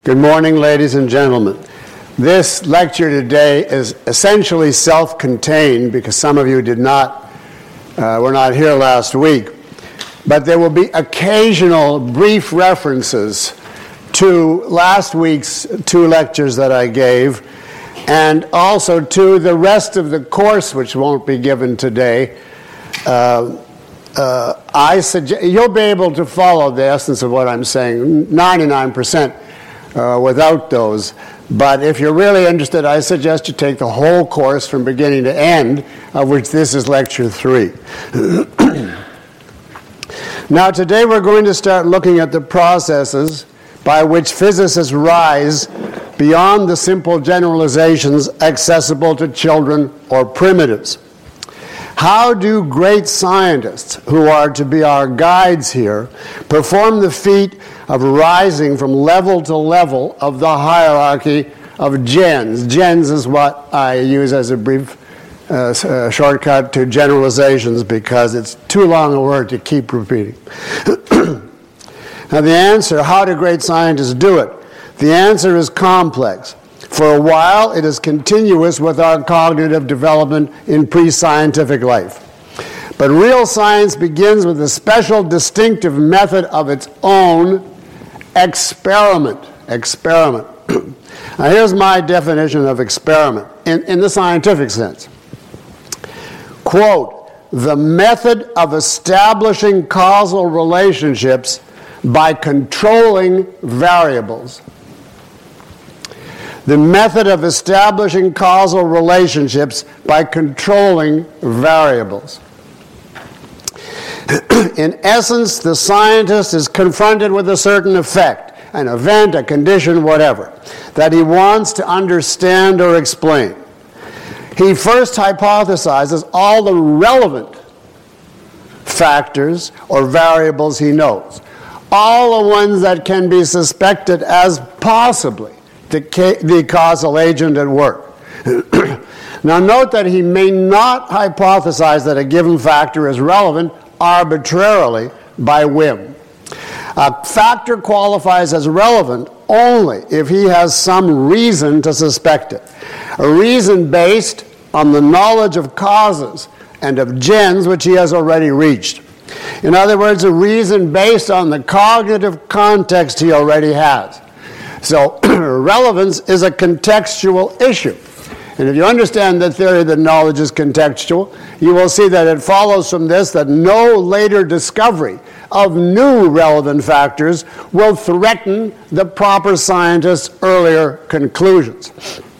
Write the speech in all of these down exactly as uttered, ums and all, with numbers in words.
Good morning, ladies and gentlemen. This lecture today is essentially self-contained because some of you did not, uh, were not here last week. But there will be occasional brief references to last week's two lectures that I gave, and also to the rest of the course, which won't be given today. Uh, uh, I suggest you'll be able to follow the essence of what I'm saying, ninety-nine percent. Uh, without those. But if you're really interested, I suggest you take the whole course from beginning to end, of which this is lecture three. Now today we're going to start looking at the processes by which physicists rise beyond the simple generalizations accessible to children or primitives. How do great scientists, who are to be our guides here, perform the feat of rising from level to level of the hierarchy of gens? Gens is what I use as a brief uh, uh, shortcut to generalizations because it's too long a word to keep repeating. Now the answer, how do great scientists do it? The answer is complex. For a while, it is continuous with our cognitive development in pre-scientific life. But real science begins with a special distinctive method of its own, experiment. Experiment. Now here's my definition of experiment in, in the scientific sense. Quote, the method of establishing causal relationships by controlling variables. The method of establishing causal relationships by controlling variables. In essence, the scientist is confronted with a certain effect, an event, a condition, whatever, that he wants to understand or explain. He first hypothesizes all the relevant factors or variables he knows, all the ones that can be suspected as possibly The, ca- the causal agent at work. Now note that he may not hypothesize that a given factor is relevant arbitrarily by whim. A factor qualifies as relevant only if he has some reason to suspect it. A reason based on the knowledge of causes and of gens which he has already reached. In other words, a reason based on the cognitive context he already has. So relevance is a contextual issue. And if you understand the theory that knowledge is contextual, you will see that it follows from this that no later discovery of new relevant factors will threaten the proper scientist's earlier conclusions.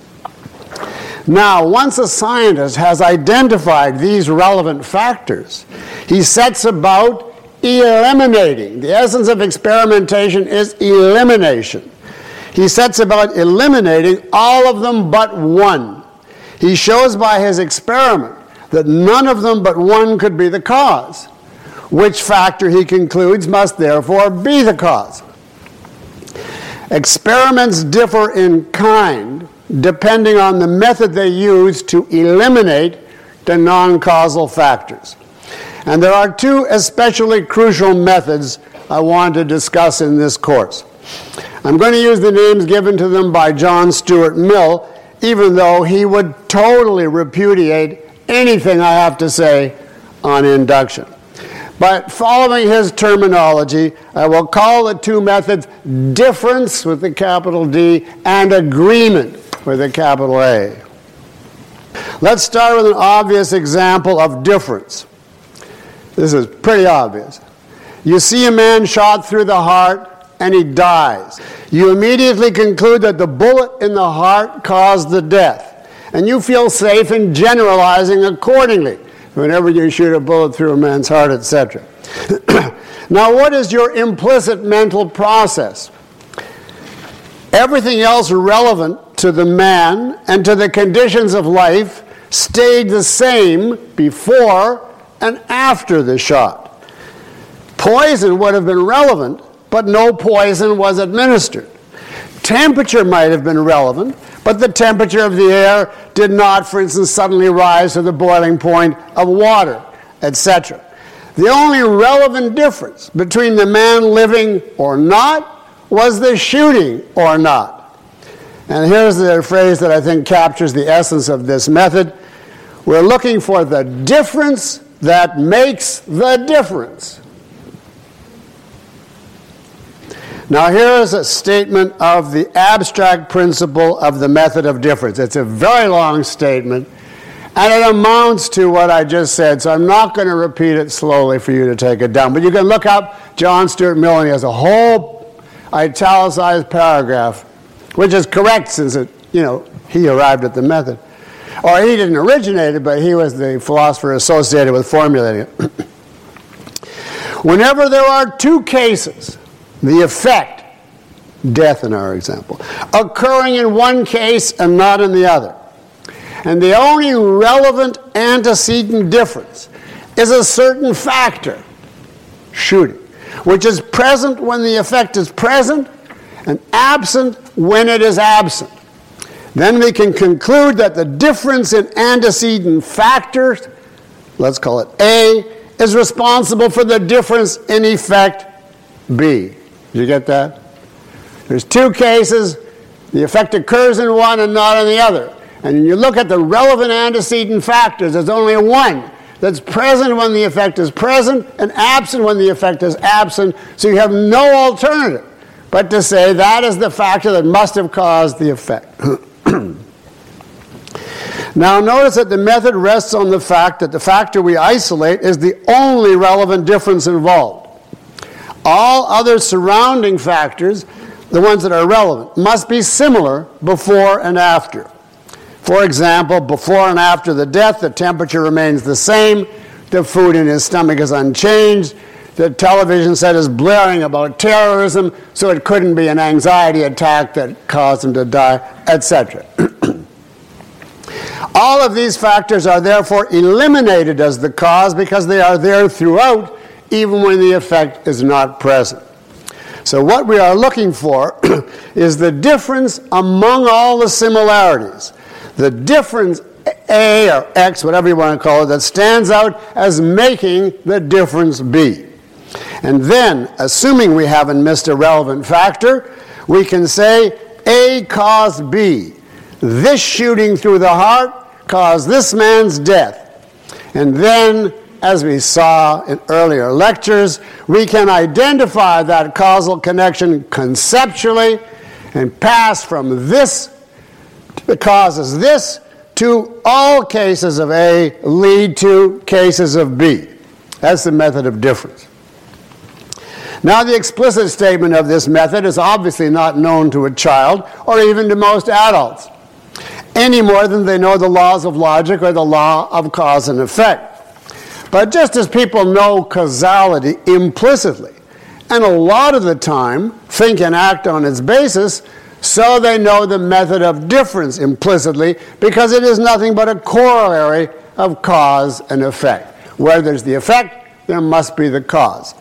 Now, once a scientist has identified these relevant factors, he sets about eliminating. The essence of experimentation is elimination. He sets about eliminating all of them but one. He shows by his experiment that none of them but one could be the cause, which factor he concludes must therefore be the cause. Experiments differ in kind depending on the method they use to eliminate the non-causal factors. And there are two especially crucial methods I want to discuss in this course. I'm going to use the names given to them by John Stuart Mill, even though he would totally repudiate anything I have to say on induction. But following his terminology, I will call the two methods difference with the capital D and agreement with a capital A. Let's start with an obvious example of difference. This is pretty obvious. You see a man shot through the heart and he dies. You immediately conclude that the bullet in the heart caused the death. And you feel safe in generalizing accordingly whenever you shoot a bullet through a man's heart, et cetera. Now, what is your implicit mental process? Everything else relevant to the man and to the conditions of life stayed the same before and after the shot. Poison would have been relevant, but no poison was administered. Temperature might have been relevant, but the temperature of the air did not, for instance, suddenly rise to the boiling point of water, et cetera. The only relevant difference between the man living or not was the shooting or not? And here's the phrase that I think captures the essence of this method. We're looking for the difference that makes the difference. Now here's a statement of the abstract principle of the method of difference. It's a very long statement, and it amounts to what I just said, so I'm not going to repeat it slowly for you to take it down. But you can look up John Stuart Mill, and he has a whole italicized paragraph, which is correct since it, you know, he arrived at the method. Or he didn't originate it, but he was the philosopher associated with formulating it. Whenever there are two cases, the effect, death in our example, occurring in one case and not in the other, and the only relevant antecedent difference is a certain factor, shooting, which is present when the effect is present and absent when it is absent, then we can conclude that the difference in antecedent factors, let's call it A, is responsible for the difference in effect B. Did you get that? There's two cases. The effect occurs in one and not in the other. And when you look at the relevant antecedent factors, there's only one that's present when the effect is present and absent when the effect is absent. So you have no alternative but to say that is the factor that must have caused the effect. Now notice that the method rests on the fact that the factor we isolate is the only relevant difference involved. All other surrounding factors, the ones that are relevant, must be similar before and after. For example, before and after the death, the temperature remains the same, the food in his stomach is unchanged, the television set is blaring about terrorism, so it couldn't be an anxiety attack that caused him to die, et cetera. All of these factors are therefore eliminated as the cause because they are there throughout, even when the effect is not present. So what we are looking for is the difference among all the similarities. The difference, A or X, whatever you want to call it, that stands out as making the difference B. And then, assuming we haven't missed a relevant factor, we can say A caused B. This shooting through the heart caused this man's death. And then, as we saw in earlier lectures, we can identify that causal connection conceptually and pass from this that causes this to all cases of A lead to cases of B. That's the method of difference. Now, the explicit statement of this method is obviously not known to a child or even to most adults, any more than they know the laws of logic or the law of cause and effect. But just as people know causality implicitly, and a lot of the time think and act on its basis, so they know the method of difference implicitly because it is nothing but a corollary of cause and effect. Where there's the effect, there must be the cause.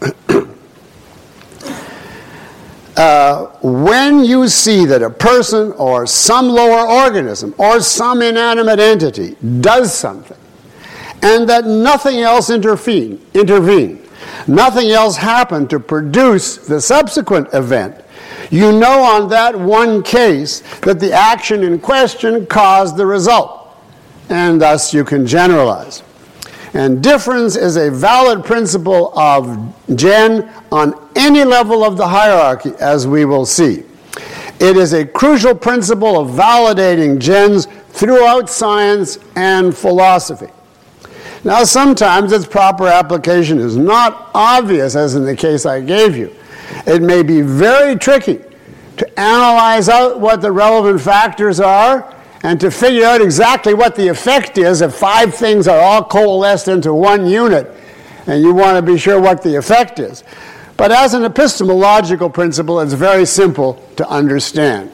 uh, when you see that a person or some lower organism or some inanimate entity does something, and that nothing else intervene, intervened, nothing else happened to produce the subsequent event, you know on that one case that the action in question caused the result, and thus you can generalize. And difference is a valid principle of Gen on any level of the hierarchy, as we will see. It is a crucial principle of validating gens throughout science and philosophy. Now, sometimes its proper application is not obvious, as in the case I gave you. It may be very tricky to analyze out what the relevant factors are and to figure out exactly what the effect is if five things are all coalesced into one unit and you want to be sure what the effect is. But as an epistemological principle, it's very simple to understand.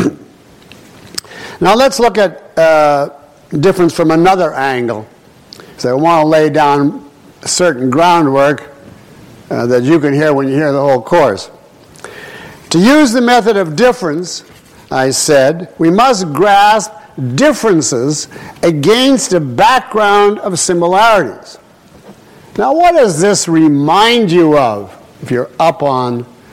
Now let's look at uh, difference from another angle. So I want to lay down certain groundwork uh, that you can hear when you hear the whole course. To use the method of difference, I said, we must grasp differences against a background of similarities. Now, what does this remind you of, if you're up on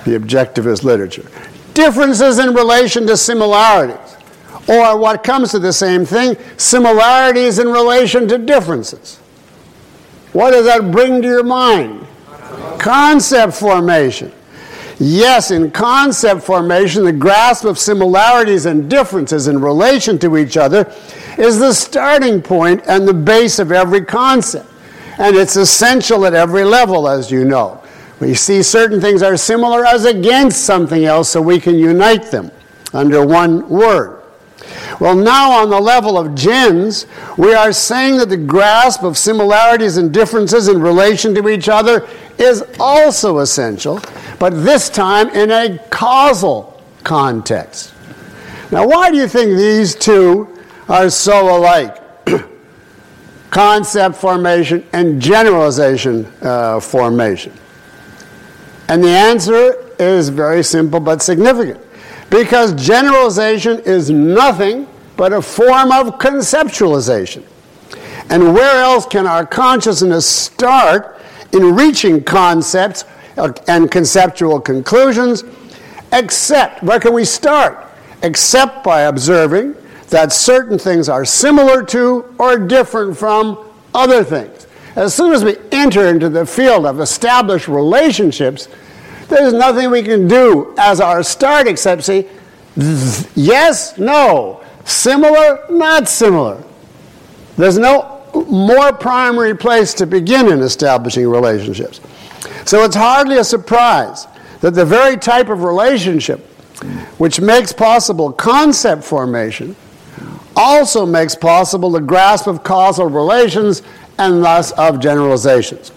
the objectivist literature. Differences in relation to similarities, or what comes to the same thing, similarities in relation to differences. What does that bring to your mind? Concept formation. Yes, in concept formation, the grasp of similarities and differences in relation to each other is the starting point and the base of every concept. And it's essential at every level, as you know. We see certain things are similar as against something else, so we can unite them under one word. Well, now on the level of gens, we are saying that the grasp of similarities and differences in relation to each other is also essential, but this time in a causal context. Now, why do you think these two are so alike? Concept formation and generalization uh, formation. And the answer is very simple but significant. Because generalization is nothing but a form of conceptualization. And where else can our consciousness start in reaching concepts and conceptual conclusions except, where can we start? Except by observing that certain things are similar to or different from other things. As soon as we enter into the field of established relationships, there's nothing we can do as our start except say, yes, no, similar, not similar. There's no more primary place to begin in establishing relationships. So it's hardly a surprise that the very type of relationship which makes possible concept formation also makes possible the grasp of causal relations and thus of generalizations.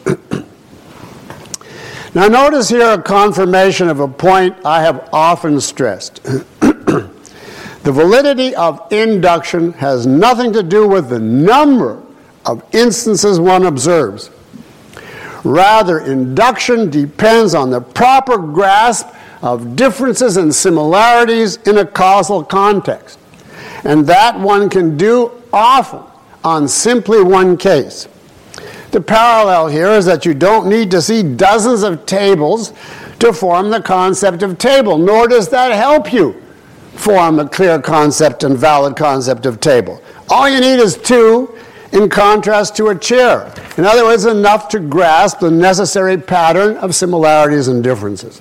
Now notice here a confirmation of a point I have often stressed. The validity of induction has nothing to do with the number of instances one observes. Rather, induction depends on the proper grasp of differences and similarities in a causal context. And that one can do often on simply one case. The parallel here is that you don't need to see dozens of tables to form the concept of table, nor does that help you form a clear concept and valid concept of table. All you need is two, in contrast to a chair. In other words, enough to grasp the necessary pattern of similarities and differences.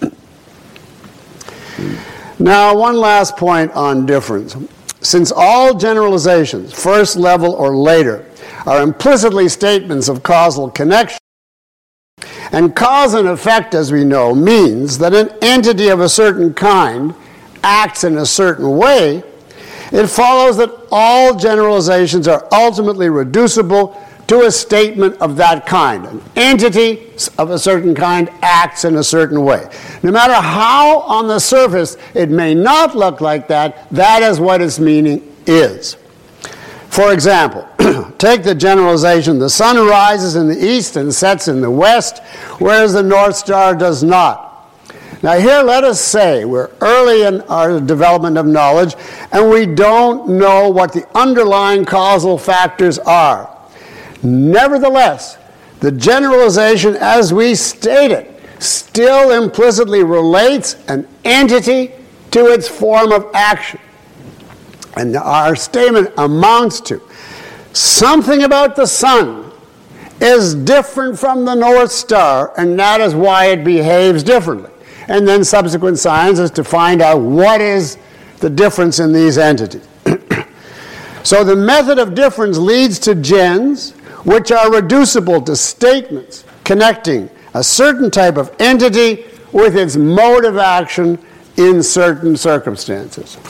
Now, one last point on difference. Since all generalizations, first level or later, are implicitly statements of causal connection, and cause and effect, as we know, means that an entity of a certain kind acts in a certain way, it follows that all generalizations are ultimately reducible to a statement of that kind. An entity of a certain kind acts in a certain way. No matter how on the surface it may not look like that, that is what its meaning is. For example, take the generalization, the sun rises in the east and sets in the west, whereas the North Star does not. Now here let us say we're early in our development of knowledge and we don't know what the underlying causal factors are. Nevertheless, the generalization as we state it still implicitly relates an entity to its form of action. And our statement amounts to something about the sun is different from the North Star, and that is why it behaves differently. And then subsequent science is to find out what is the difference in these entities. So the method of difference leads to gens, which are reducible to statements connecting a certain type of entity with its mode of action in certain circumstances.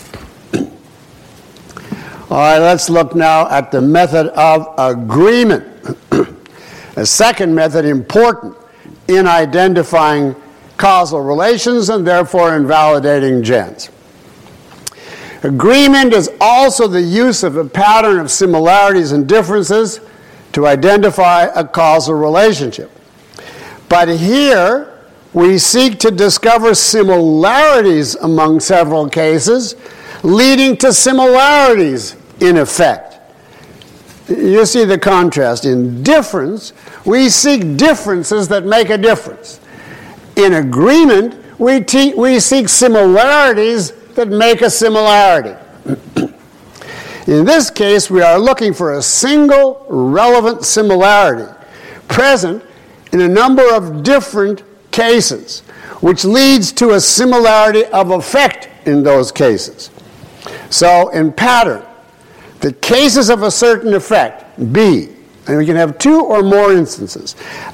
All right, let's look now at the method of agreement. A second method important in identifying causal relations and therefore invalidating gens. Agreement is also the use of a pattern of similarities and differences to identify a causal relationship. But here we seek to discover similarities among several cases, leading to similarities in effect. You see the contrast. In difference, we seek differences that make a difference. In agreement, we, te- we seek similarities that make a similarity. In this case, we are looking for a single relevant similarity present in a number of different cases, which leads to a similarity of effect in those cases. So in pattern, the cases of a certain effect, B, and we can have two or more instances,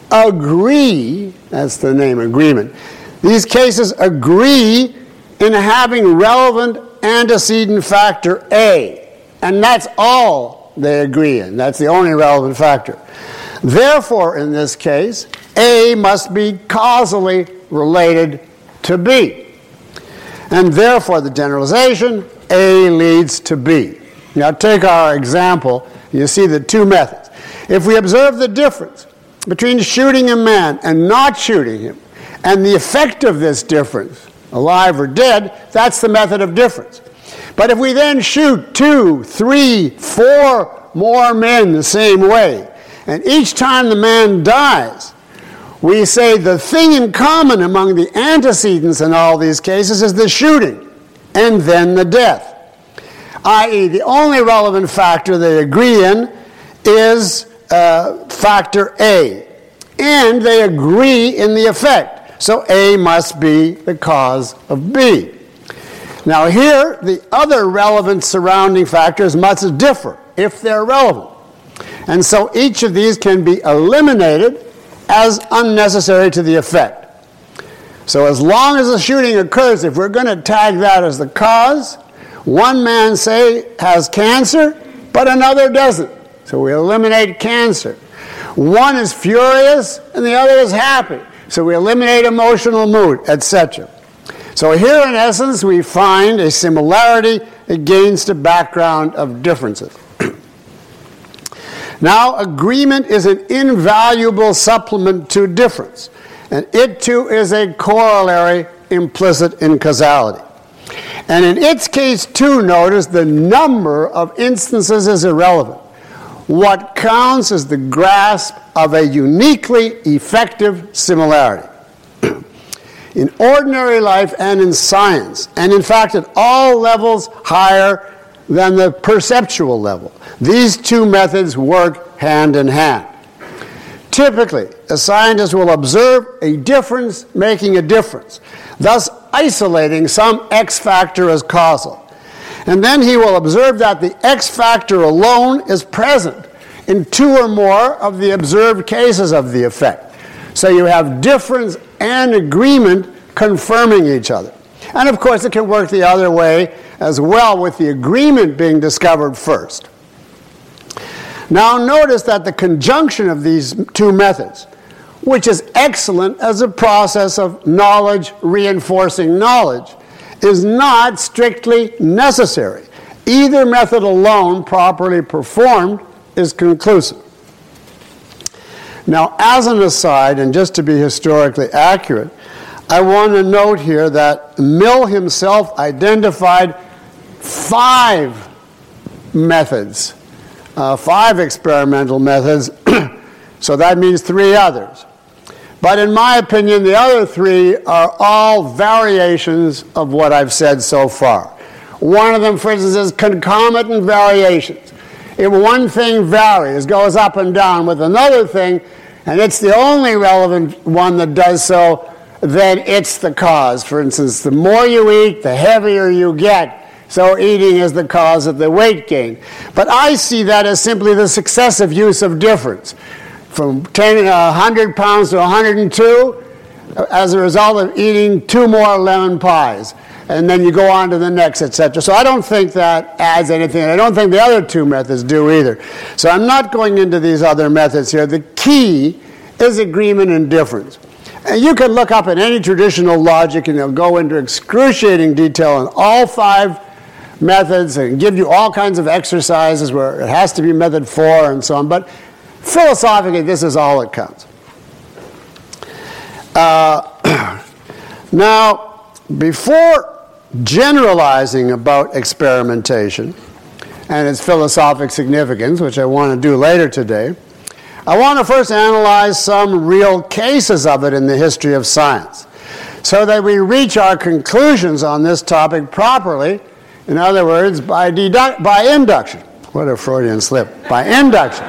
agree, that's the name, agreement. These cases agree in having relevant antecedent factor A, and that's all they agree in. That's the only relevant factor. Therefore, in this case, A must be causally related to B. And therefore, the generalization, A leads to B. Now take our example. You see the two methods. If we observe the difference between shooting a man and not shooting him, and the effect of this difference, alive or dead, that's the method of difference. But if we then shoot two, three, four more men the same way, and each time the man dies, we say the thing in common among the antecedents in all these cases is the shooting, and then the death. that is, the only relevant factor they agree in is uh, factor A. And they agree in the effect. So A must be the cause of B. Now here, the other relevant surrounding factors must differ if they're relevant. And so each of these can be eliminated as unnecessary to the effect. So as long as the shooting occurs, if we're going to tag that as the cause, one man, say, has cancer, but another doesn't. So we eliminate cancer. One is furious, and the other is happy. So we eliminate emotional mood, et cetera. So here, in essence, we find a similarity against a background of differences. Now, agreement is an invaluable supplement to difference, and it too is a corollary implicit in causality. And in its case, too, notice the number of instances is irrelevant. What counts is the grasp of a uniquely effective similarity. In ordinary life and in science, and in fact at all levels higher than the perceptual level, these two methods work hand in hand. Typically, a scientist will observe a difference making a difference, thus isolating some X factor as causal. And then he will observe that the X factor alone is present in two or more of the observed cases of the effect. So you have difference and agreement confirming each other. And of course, it can work the other way as well, with the agreement being discovered first. Now notice that the conjunction of these two methods, which is excellent as a process of knowledge reinforcing knowledge, is not strictly necessary. Either method alone, properly performed, is conclusive. Now, as an aside, and just to be historically accurate, I want to note here that Mill himself identified five methods, uh, five experimental methods, so that means three others. But in my opinion, the other three are all variations of what I've said so far. One of them, for instance, is concomitant variations. If one thing varies, goes up and down with another thing, and it's the only relevant one that does so, then it's the cause. For instance, the more you eat, the heavier you get. So eating is the cause of the weight gain. But I see that as simply the successive use of difference. From ten, one hundred pounds to one hundred two, as a result of eating two more lemon pies. And then you go on to the next, et cetera. So I don't think that adds anything. I don't think the other two methods do either. So I'm not going into these other methods here. The key is agreement and difference. And you can look up in any traditional logic, and they'll go into excruciating detail on all five methods and give you all kinds of exercises where it has to be method four and so on. But philosophically, this is all that counts. Uh, now, before generalizing about experimentation and its philosophic significance, which I want to do later today, I want to first analyze some real cases of it in the history of science. so that we reach our conclusions on this topic properly, in other words, by, dedu- by induction. What a Freudian slip. By induction.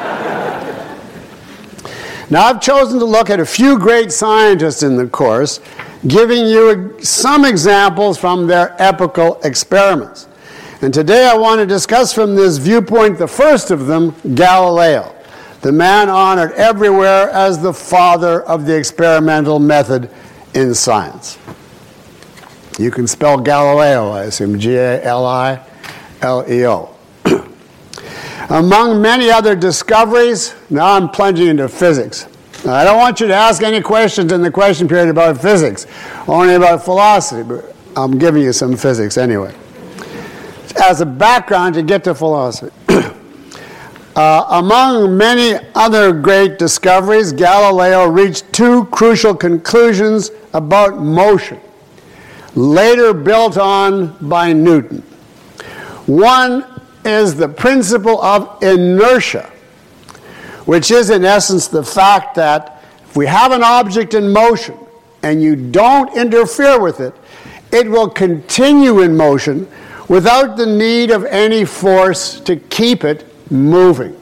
Now, I've chosen to look at a few great scientists in the course, giving you some examples from their epochal experiments. And today I want to discuss from this viewpoint the first of them, Galileo, the man honored everywhere as the father of the experimental method in science. You can spell Galileo, I assume, G A L I L E O. Among many other discoveries, now I'm plunging into physics. Now, I don't want you to ask any questions in the question period about physics, only about philosophy, but I'm giving you some physics anyway. As a background to get to philosophy. uh, among many other great discoveries, Galileo reached two crucial conclusions about motion, later built on by Newton. One is the principle of inertia, which is in essence the fact that if we have an object in motion and you don't interfere with it, it will continue in motion without the need of any force to keep it moving.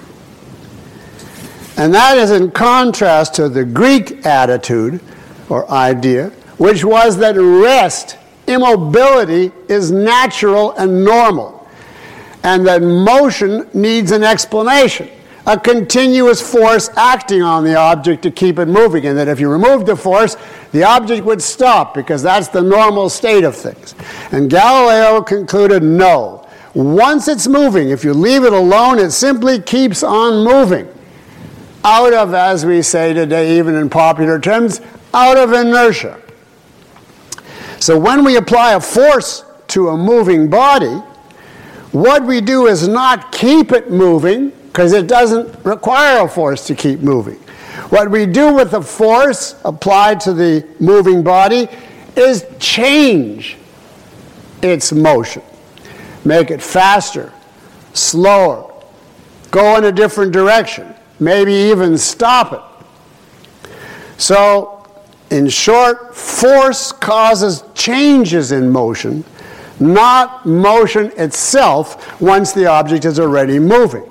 And that is in contrast to the Greek attitude or idea, which was that rest, immobility, is natural and normal, and that motion needs an explanation, a continuous force acting on the object to keep it moving, and that if you remove the force, the object would stop, because that's the normal state of things. And Galileo concluded, no. Once it's moving, if you leave it alone, it simply keeps on moving. Out of, as we say today, even in popular terms, out of inertia. So when we apply a force to a moving body, what we do is not keep it moving, because it doesn't require a force to keep moving. What we do with the force applied to the moving body is change its motion. Make it faster, slower, go in a different direction, maybe even stop it. So, in short, force causes changes in motion, not motion itself once the object is already moving.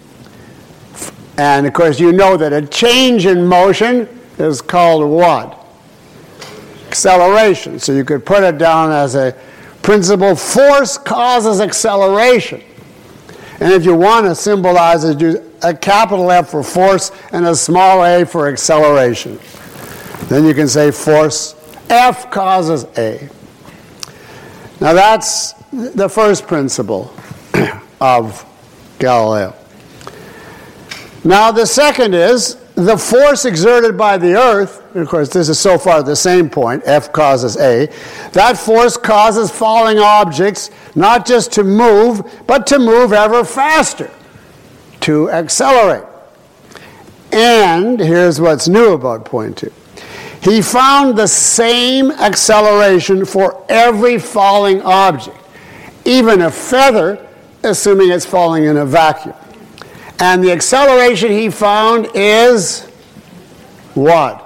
And of course you know that a change in motion is called what? Acceleration. So you could put it down as a principle, force causes acceleration. And if you want to symbolize it, do a capital F for force and a small a for acceleration. Then you can say force F causes A. Now that's the first principle of Galileo. Now the second is the force exerted by the earth, and of course this is so far the same point, F causes A, that force causes falling objects not just to move, but to move ever faster, to accelerate. And here's what's new about point two. He found the same acceleration for every falling object, even a feather, assuming it's falling in a vacuum. And the acceleration he found is what?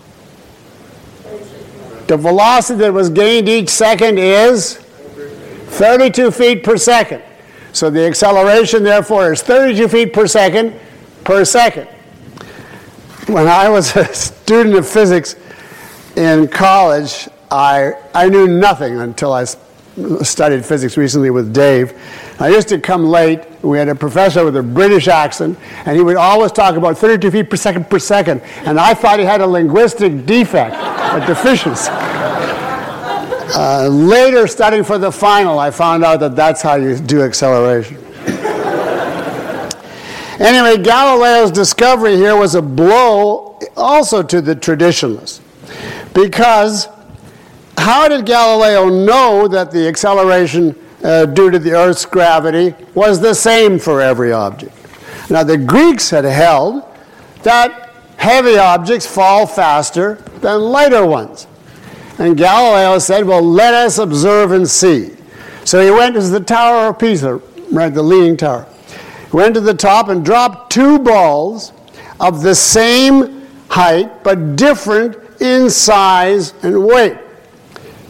The velocity that was gained each second is thirty-two feet per second. So the acceleration, therefore, is thirty-two feet per second per second. When I was a student of physics in college, I, I knew nothing until I studied physics recently with Dave. I used to come late. We had a professor with a British accent, and he would always talk about thirty-two feet per second per second, and I thought he had a linguistic defect, a deficiency. Uh, later, studying for the final, I found out that that's how you do acceleration. Anyway, Galileo's discovery here was a blow also to the traditionalists, because how did Galileo know that the acceleration uh, due to the Earth's gravity was the same for every object? Now, the Greeks had held that heavy objects fall faster than lighter ones. And Galileo said, well, let us observe and see. So he went to the Tower of Pisa, right, the Leaning Tower. He went to the top and dropped two balls of the same height, but different in size and weight.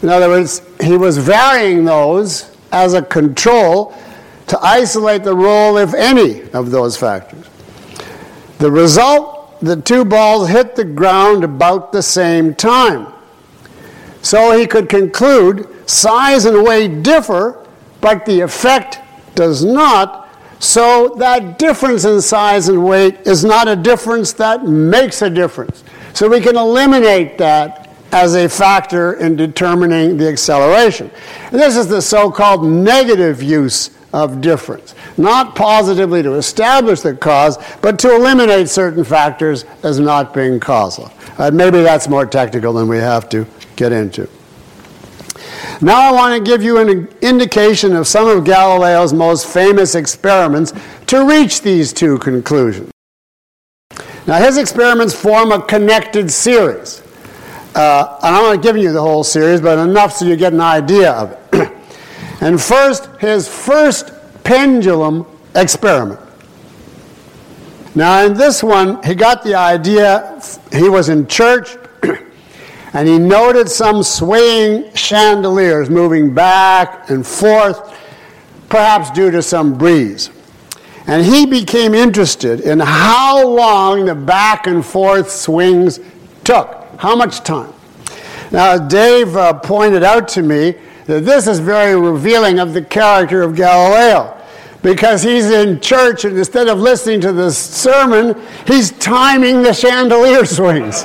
In other words, he was varying those as a control to isolate the role, if any, of those factors. The result, the two balls hit the ground about the same time. So he could conclude size and weight differ, but the effect does not, so that difference in size and weight is not a difference that makes a difference. So we can eliminate that as a factor in determining the acceleration. And this is the so-called negative use of difference. Not positively to establish the cause, but to eliminate certain factors as not being causal. Uh, maybe that's more technical than we have to get into. Now I want to give you an indication of some of Galileo's most famous experiments to reach these two conclusions. Now his experiments form a connected series. Uh, and I'm not giving you the whole series, but enough so you get an idea of it. And first, his first pendulum experiment. Now in this one, he got the idea, he was in church, and he noted some swaying chandeliers moving back and forth, perhaps due to some breeze. And he became interested in how long the back and forth swings took. How much time? Now, Dave uh, pointed out to me that this is very revealing of the character of Galileo, because he's in church and instead of listening to the sermon, he's timing the chandelier swings.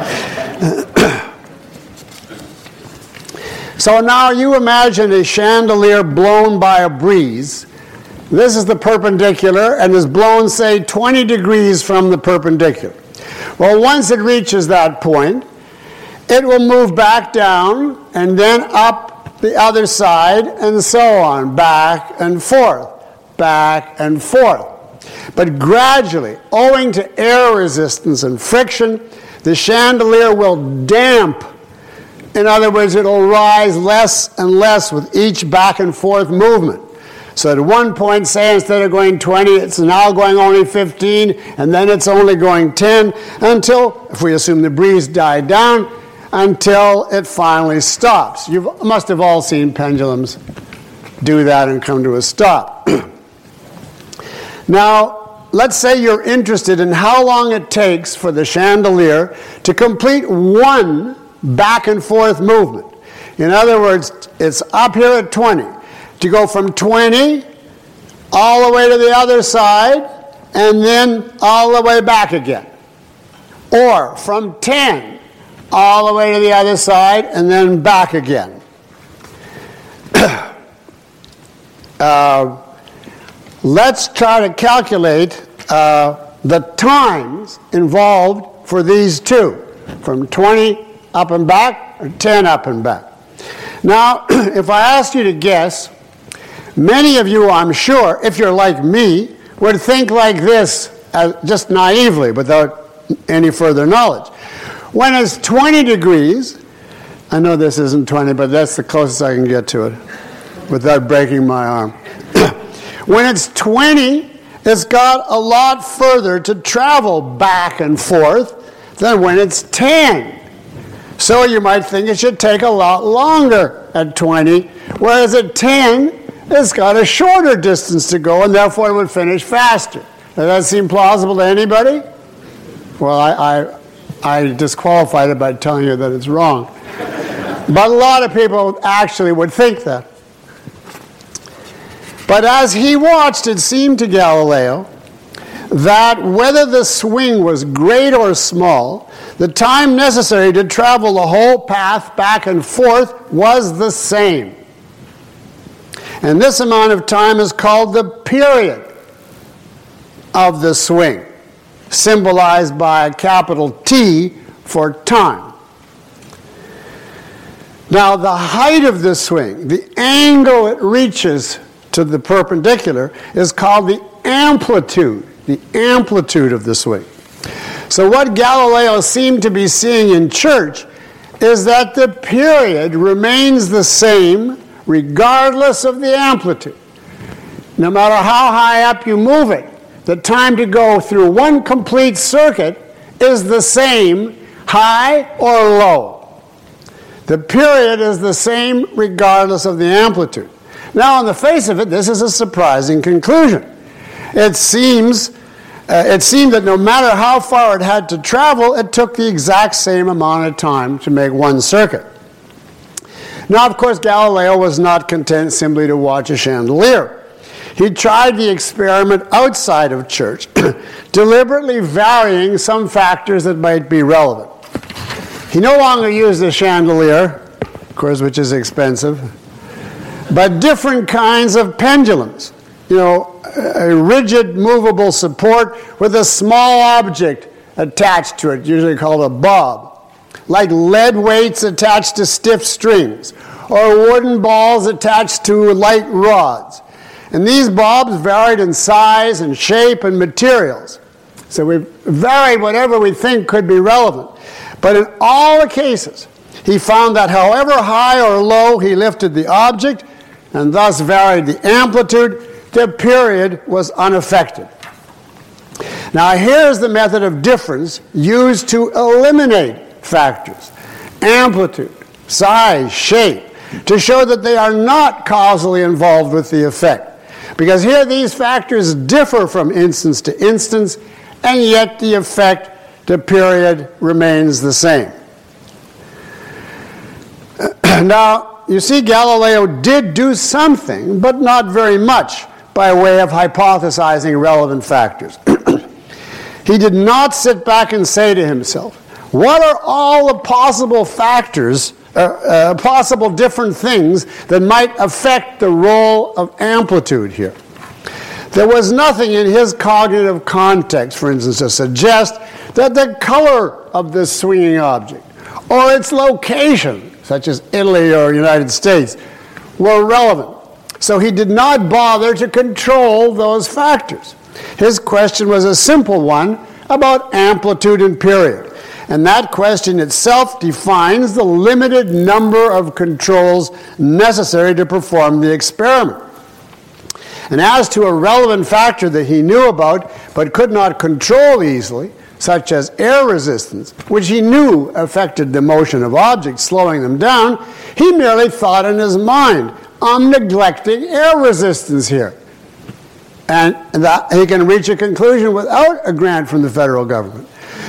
So now you imagine a chandelier blown by a breeze. This is the perpendicular and is blown, say, twenty degrees from the perpendicular. Well, once it reaches that point, it will move back down and then up the other side and so on, back and forth, back and forth. But gradually, owing to air resistance and friction, the chandelier will damp. In other words, it will rise less and less with each back and forth movement. So at one point, say, instead of going twenty, it's now going only fifteen, and then it's only going ten, until, if we assume the breeze died down, until it finally stops. You must have all seen pendulums do that and come to a stop. Now, let's say you're interested in how long it takes for the chandelier to complete one back and forth movement. In other words, it's up here at twenty. To go from twenty all the way to the other side and then all the way back again. Or from ten all the way to the other side and then back again. uh, let's try to calculate uh, the times involved for these two. From twenty up and back or ten up and back. Now, if I asked you to guess, many of you, I'm sure, if you're like me, would think like this, uh, just naively, without any further knowledge. When it's twenty degrees, I know this isn't twenty, but that's the closest I can get to it, without breaking my arm. When it's twenty, it's got a lot further to travel back and forth than when it's ten. So you might think it should take a lot longer at twenty, whereas at ten, it's got a shorter distance to go, and therefore it would finish faster. Does that seem plausible to anybody? Well, I, I, I disqualified it by telling you that it's wrong. But a lot of people actually would think that. But as he watched, it seemed to Galileo that whether the swing was great or small, the time necessary to travel the whole path back and forth was the same. And this amount of time is called the period of the swing, symbolized by a capital T for time. Now, the height of the swing, the angle it reaches to the perpendicular, is called the amplitude, the amplitude of the swing. So what Galileo seemed to be seeing in church is that the period remains the same regardless of the amplitude. No matter how high up you move it, the time to go through one complete circuit is the same, high or low. The period is the same regardless of the amplitude. Now, on the face of it, this is a surprising conclusion. It seems, uh, it seemed that no matter how far it had to travel, it took the exact same amount of time to make one circuit. Now, of course, Galileo was not content simply to watch a chandelier. He tried the experiment outside of church, deliberately varying some factors that might be relevant. He no longer used the chandelier, of course, which is expensive, but different kinds of pendulums. You know, a rigid, movable support with a small object attached to it, usually called a bob, like lead weights attached to stiff strings, or wooden balls attached to light rods. And these bobs varied in size and shape and materials. So we varied whatever we think could be relevant. But in all the cases, he found that however high or low he lifted the object, and thus varied the amplitude, the period was unaffected. Now here's the method of difference used to eliminate factors, amplitude, size, shape, to show that they are not causally involved with the effect. Because here these factors differ from instance to instance, and yet the effect, the period, remains the same. Now, you see, Galileo did do something, but not very much, by way of hypothesizing relevant factors. He did not sit back and say to himself, what are all the possible factors, uh, uh, possible different things that might affect the role of amplitude here? There was nothing in his cognitive context, for instance, to suggest that the color of this swinging object or its location, such as Italy or United States, were relevant. So he did not bother to control those factors. His question was a simple one about amplitude and period. And that question itself defines the limited number of controls necessary to perform the experiment. And as to a relevant factor that he knew about but could not control easily, such as air resistance, which he knew affected the motion of objects, slowing them down, he merely thought in his mind, I'm neglecting air resistance here. And that he can reach a conclusion without a grant from the federal government.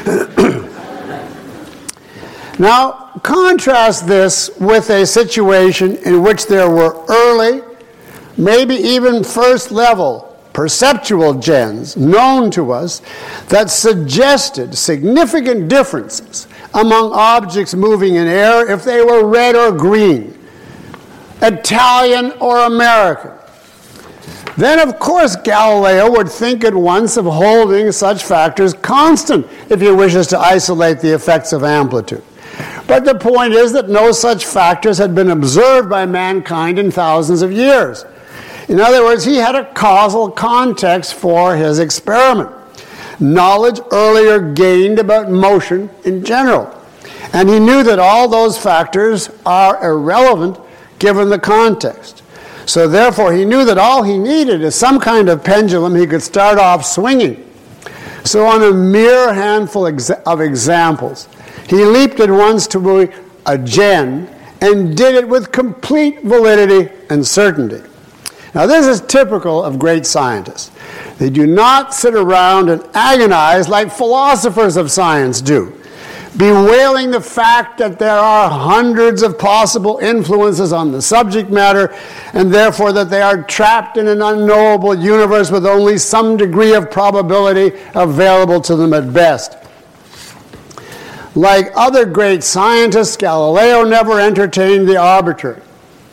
Now, contrast this with a situation in which there were early, maybe even first-level perceptual gens known to us that suggested significant differences among objects moving in air if they were red or green, Italian or American. Then, of course, Galileo would think at once of holding such factors constant if he wishes to isolate the effects of amplitude. But the point is that no such factors had been observed by mankind in thousands of years. In other words, he had a causal context for his experiment. Knowledge earlier gained about motion in general. And he knew that all those factors are irrelevant given the context. So therefore, he knew that all he needed is some kind of pendulum he could start off swinging. So on a mere handful of examples, he leaped at once to a gen and did it with complete validity and certainty. Now, this is typical of great scientists. They do not sit around and agonize like philosophers of science do, bewailing the fact that there are hundreds of possible influences on the subject matter, and therefore that they are trapped in an unknowable universe with only some degree of probability available to them at best. Like other great scientists, Galileo never entertained the arbitrary.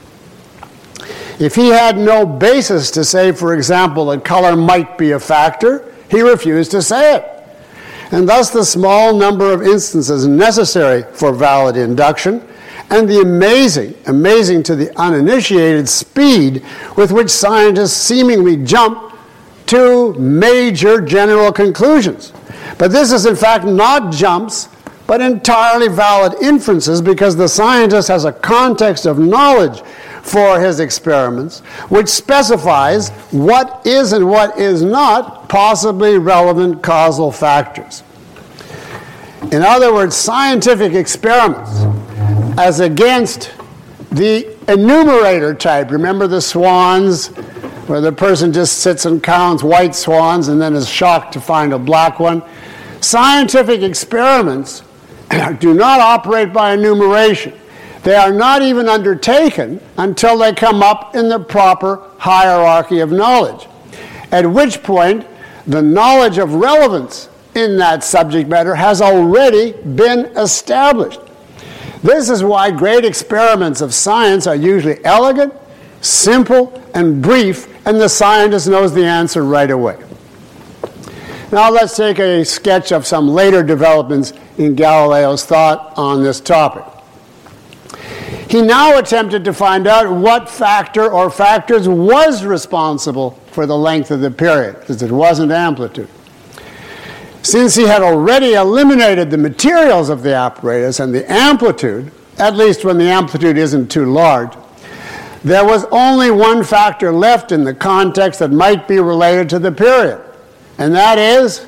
If he had no basis to say, for example, that color might be a factor, he refused to say it. And thus the small number of instances necessary for valid induction and the amazing, amazing to the uninitiated speed with which scientists seemingly jump to major general conclusions. But this is in fact not jumps, but entirely valid inferences, because the scientist has a context of knowledge for his experiments, which specifies what is and what is not possibly relevant causal factors. In other words, scientific experiments as against the enumerator type. Remember the swans, where the person just sits and counts white swans and then is shocked to find a black one? Scientific experiments do not operate by enumeration. They are not even undertaken until they come up in the proper hierarchy of knowledge, at which point the knowledge of relevance in that subject matter has already been established. This is why great experiments of science are usually elegant, simple, and brief, and the scientist knows the answer right away. Now let's take a sketch of some later developments in Galileo's thought on this topic. He now attempted to find out what factor or factors was responsible for the length of the period, because it wasn't amplitude. Since he had already eliminated the materials of the apparatus and the amplitude, at least when the amplitude isn't too large, there was only one factor left in the context that might be related to the period, and that is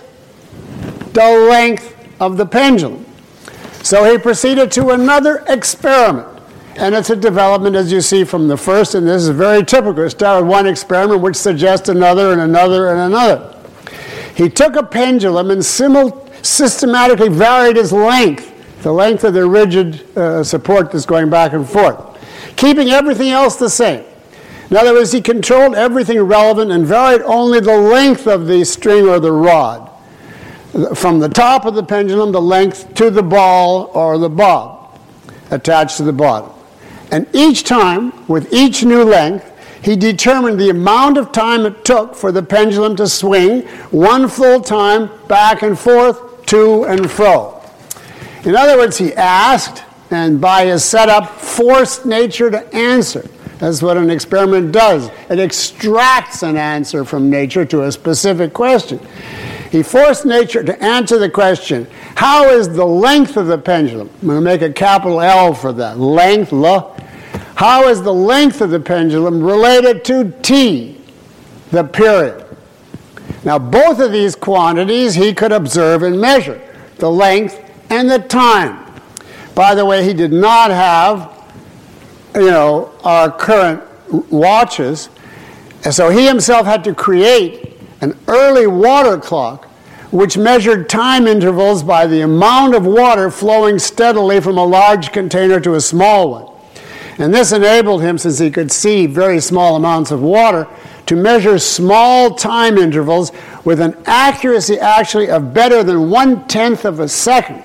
the length of the pendulum. So he proceeded to another experiment, and it's a development, as you see from the first, and this is very typical. It started with one experiment which suggests another and another and another. He took a pendulum and simul- systematically varied its length, the length of the rigid uh, support that's going back and forth, keeping everything else the same. In other words, he controlled everything relevant and varied only the length of the string or the rod, from the top of the pendulum, the length to the ball or the bob attached to the bottom. And each time, with each new length, he determined the amount of time it took for the pendulum to swing one full time back and forth, to and fro. In other words, he asked, and by his setup, forced nature to answer. That's what an experiment does. It extracts an answer from nature to a specific question. He forced nature to answer the question, how is the length of the pendulum? I'm going to make a capital L for that. Length, L. How is the length of the pendulum related to t, the period? Now, both of these quantities he could observe and measure, the length and the time. By the way, he did not have, you know, our current watches, and so he himself had to create an early water clock which measured time intervals by the amount of water flowing steadily from a large container to a small one. And this enabled him, since he could see very small amounts of water, to measure small time intervals with an accuracy actually of better than one-tenth of a second.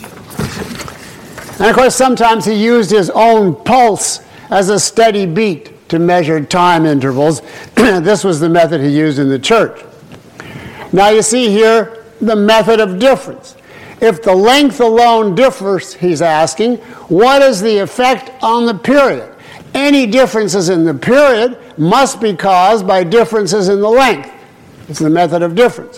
And of course, sometimes he used his own pulse as a steady beat to measure time intervals. This was the method he used in the church. Now you see here the method of difference. If the length alone differs, he's asking, what is the effect on the period? Any differences in the period must be caused by differences in the length. It's the method of difference.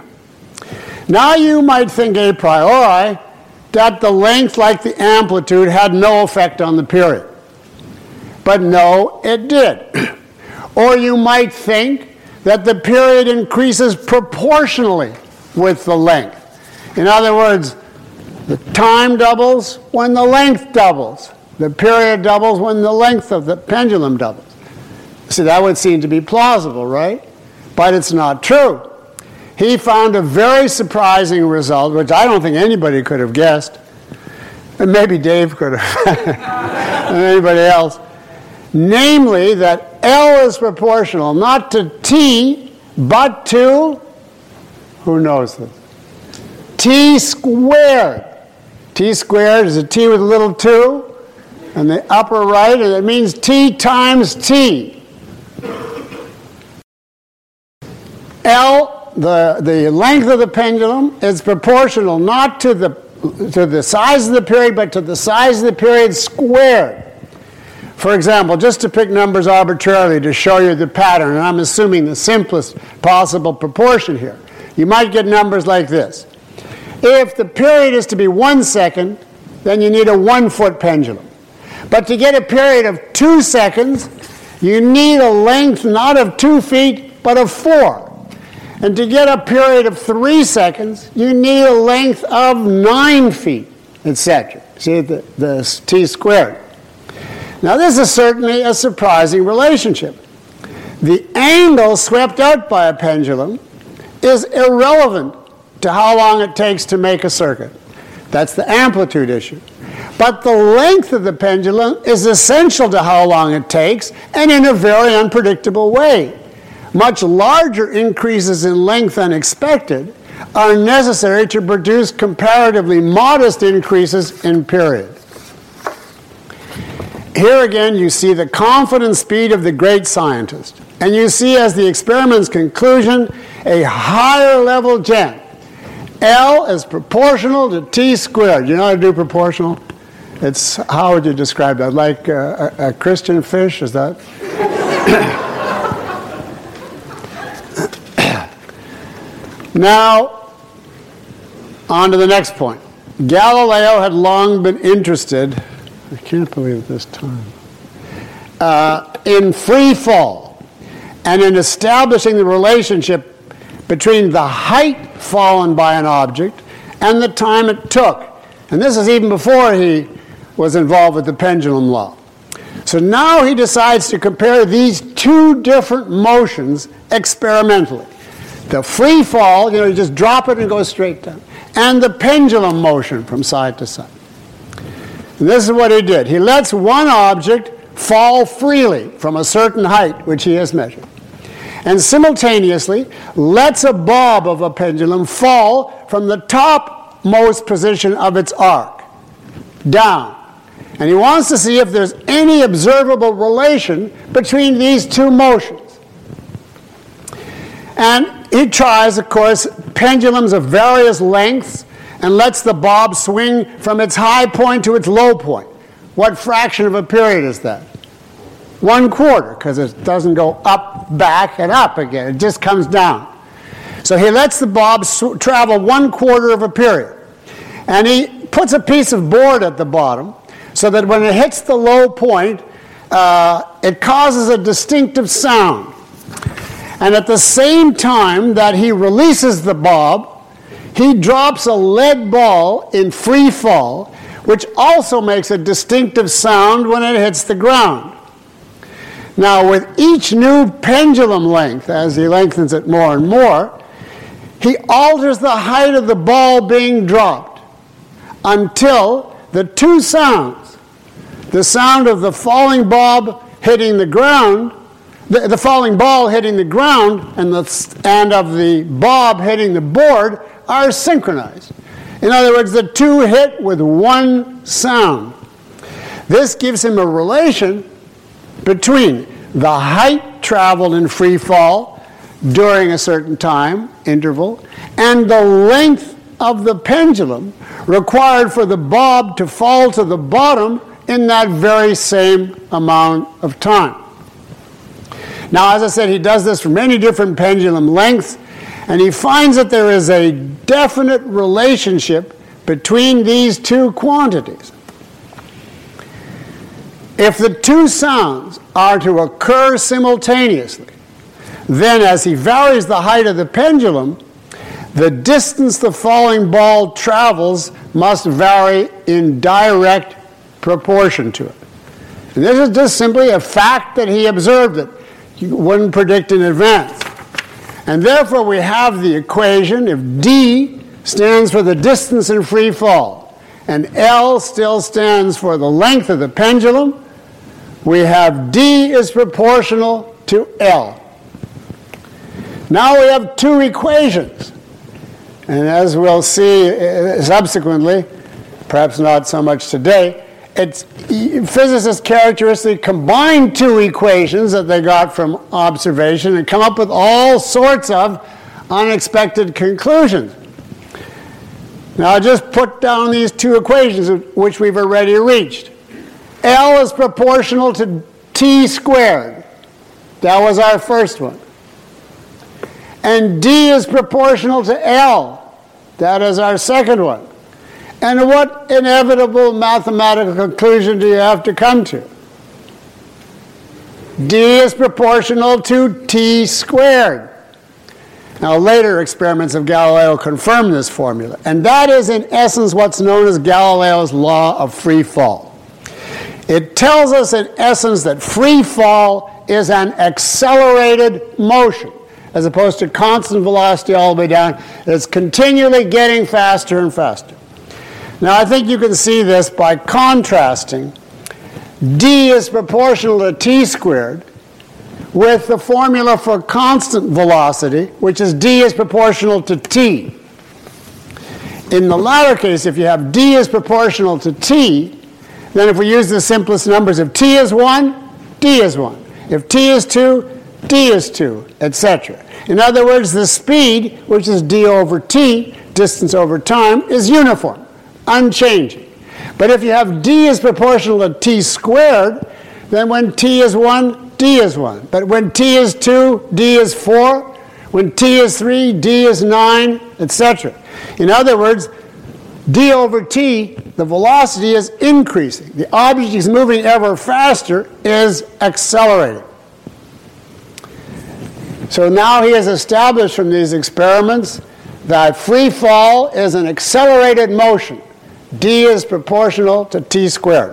Now you might think a priori that the length, like the amplitude, had no effect on the period. But no, it did. Or you might think that the period increases proportionally with the length. In other words, the time doubles when the length doubles. The period doubles when the length of the pendulum doubles. See, that would seem to be plausible, right? But it's not true. He found a very surprising result, which I don't think anybody could have guessed. And maybe Dave could have, and anybody else. Namely, that L is proportional not to T, but to, who knows this? T squared. T squared is a T with a little two, and the upper right, and it means T times T. L, the, the length of the pendulum, is proportional not to the, to the size of the period, but to the size of the period squared. For example, just to pick numbers arbitrarily to show you the pattern, and I'm assuming the simplest possible proportion here, you might get numbers like this. If the period is to be one second, then you need a one-foot pendulum. But to get a period of two seconds, you need a length not of two feet, but of four. And to get a period of three seconds, you need a length of nine feet, et cetera. See, the, the t squared. Now, this is certainly a surprising relationship. The angle swept out by a pendulum is irrelevant to how long it takes to make a circuit. That's the amplitude issue. But the length of the pendulum is essential to how long it takes, and in a very unpredictable way. Much larger increases in length than expected are necessary to produce comparatively modest increases in period. Here again you see the confident speed of the great scientist. And you see as the experiment's conclusion a higher level gen. L is proportional to t squared. You know how to do proportional? It's, how would you describe that? Like a, a, a Christian fish, is that? Now, on to the next point. Galileo had long been interested, I can't believe this time, uh, in free fall and in establishing the relationship between the height fallen by an object and the time it took. And this is even before he was involved with the pendulum law. So now he decides to compare these two different motions experimentally. The free fall, you know, you just drop it and go straight down, and the pendulum motion from side to side. And this is what he did. He lets one object fall freely from a certain height, which he has measured, and simultaneously lets a bob of a pendulum fall from the topmost position of its arc down. And he wants to see if there's any observable relation between these two motions. And he tries, of course, pendulums of various lengths and lets the bob swing from its high point to its low point. What fraction of a period is that? One quarter, because it doesn't go up, back, and up again. It just comes down. So he lets the bob sw- travel one quarter of a period. And he puts a piece of board at the bottom so that when it hits the low point, uh, it causes a distinctive sound. And at the same time that he releases the bob, he drops a lead ball in free fall, which also makes a distinctive sound when it hits the ground. Now, with each new pendulum length, as he lengthens it more and more, he alters the height of the ball being dropped until the two sounds, the sound of the falling bob hitting the ground, the, the falling ball hitting the ground, and, the, and of the bob hitting the board, are synchronized. In other words, the two hit with one sound. This gives him a relation between the height traveled in free fall during a certain time interval and the length of the pendulum required for the bob to fall to the bottom in that very same amount of time. Now, as I said, he does this for many different pendulum lengths, and he finds that there is a definite relationship between these two quantities. If the two sounds are to occur simultaneously, then as he varies the height of the pendulum, the distance the falling ball travels must vary in direct proportion to it. And this is just simply a fact that he observed that you wouldn't predict in advance. And therefore we have the equation, if D stands for the distance in free fall, and L still stands for the length of the pendulum, we have D is proportional to L. Now we have two equations. And as we'll see subsequently, perhaps not so much today, it's, physicists characteristically combine two equations that they got from observation and come up with all sorts of unexpected conclusions. Now I'll just put down these two equations which we've already reached. L is proportional to t squared. That was our first one. And D is proportional to L. That is our second one. And what inevitable mathematical conclusion do you have to come to? D is proportional to t squared. Now, later experiments of Galileo confirm this formula, and that is in essence what's known as Galileo's law of free fall. It tells us in essence that free fall is an accelerated motion, as opposed to constant velocity all the way down. It's continually getting faster and faster. Now, I think you can see this by contrasting d is proportional to t squared with the formula for constant velocity, which is d is proportional to t. In the latter case, if you have d is proportional to t, then if we use the simplest numbers, if t is one, d is one. If t is two, d is two, et cetera. In other words, the speed, which is d over t, distance over time, is uniform, unchanging. But if you have d is proportional to t squared, then when t is one, d is one. But when t is two, d is four. When t is three, d is nine, et cetera. In other words, d over t, the velocity is increasing. The object is moving ever faster, is accelerating. So now he has established from these experiments that free fall is an accelerated motion. D is proportional to t squared.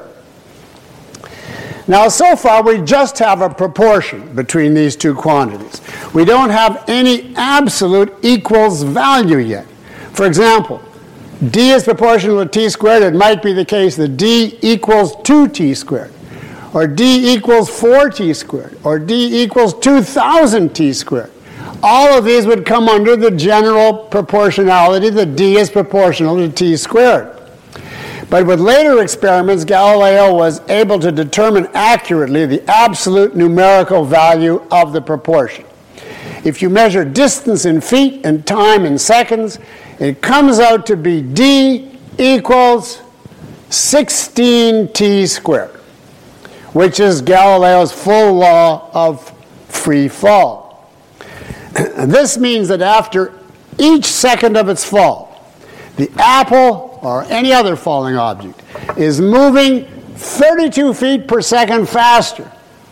Now, so far, we just have a proportion between these two quantities. We don't have any absolute equals value yet. For example, d is proportional to t squared. It might be the case that d equals two t squared, or d equals four t squared, or d equals two thousand t squared. All of these would come under the general proportionality that d is proportional to t squared. But with later experiments, Galileo was able to determine accurately the absolute numerical value of the proportion. If you measure distance in feet and time in seconds, it comes out to be d equals sixteen t squared, which is Galileo's full law of free fall. This means that after each second of its fall, the apple or any other falling object is moving thirty-two feet per second faster.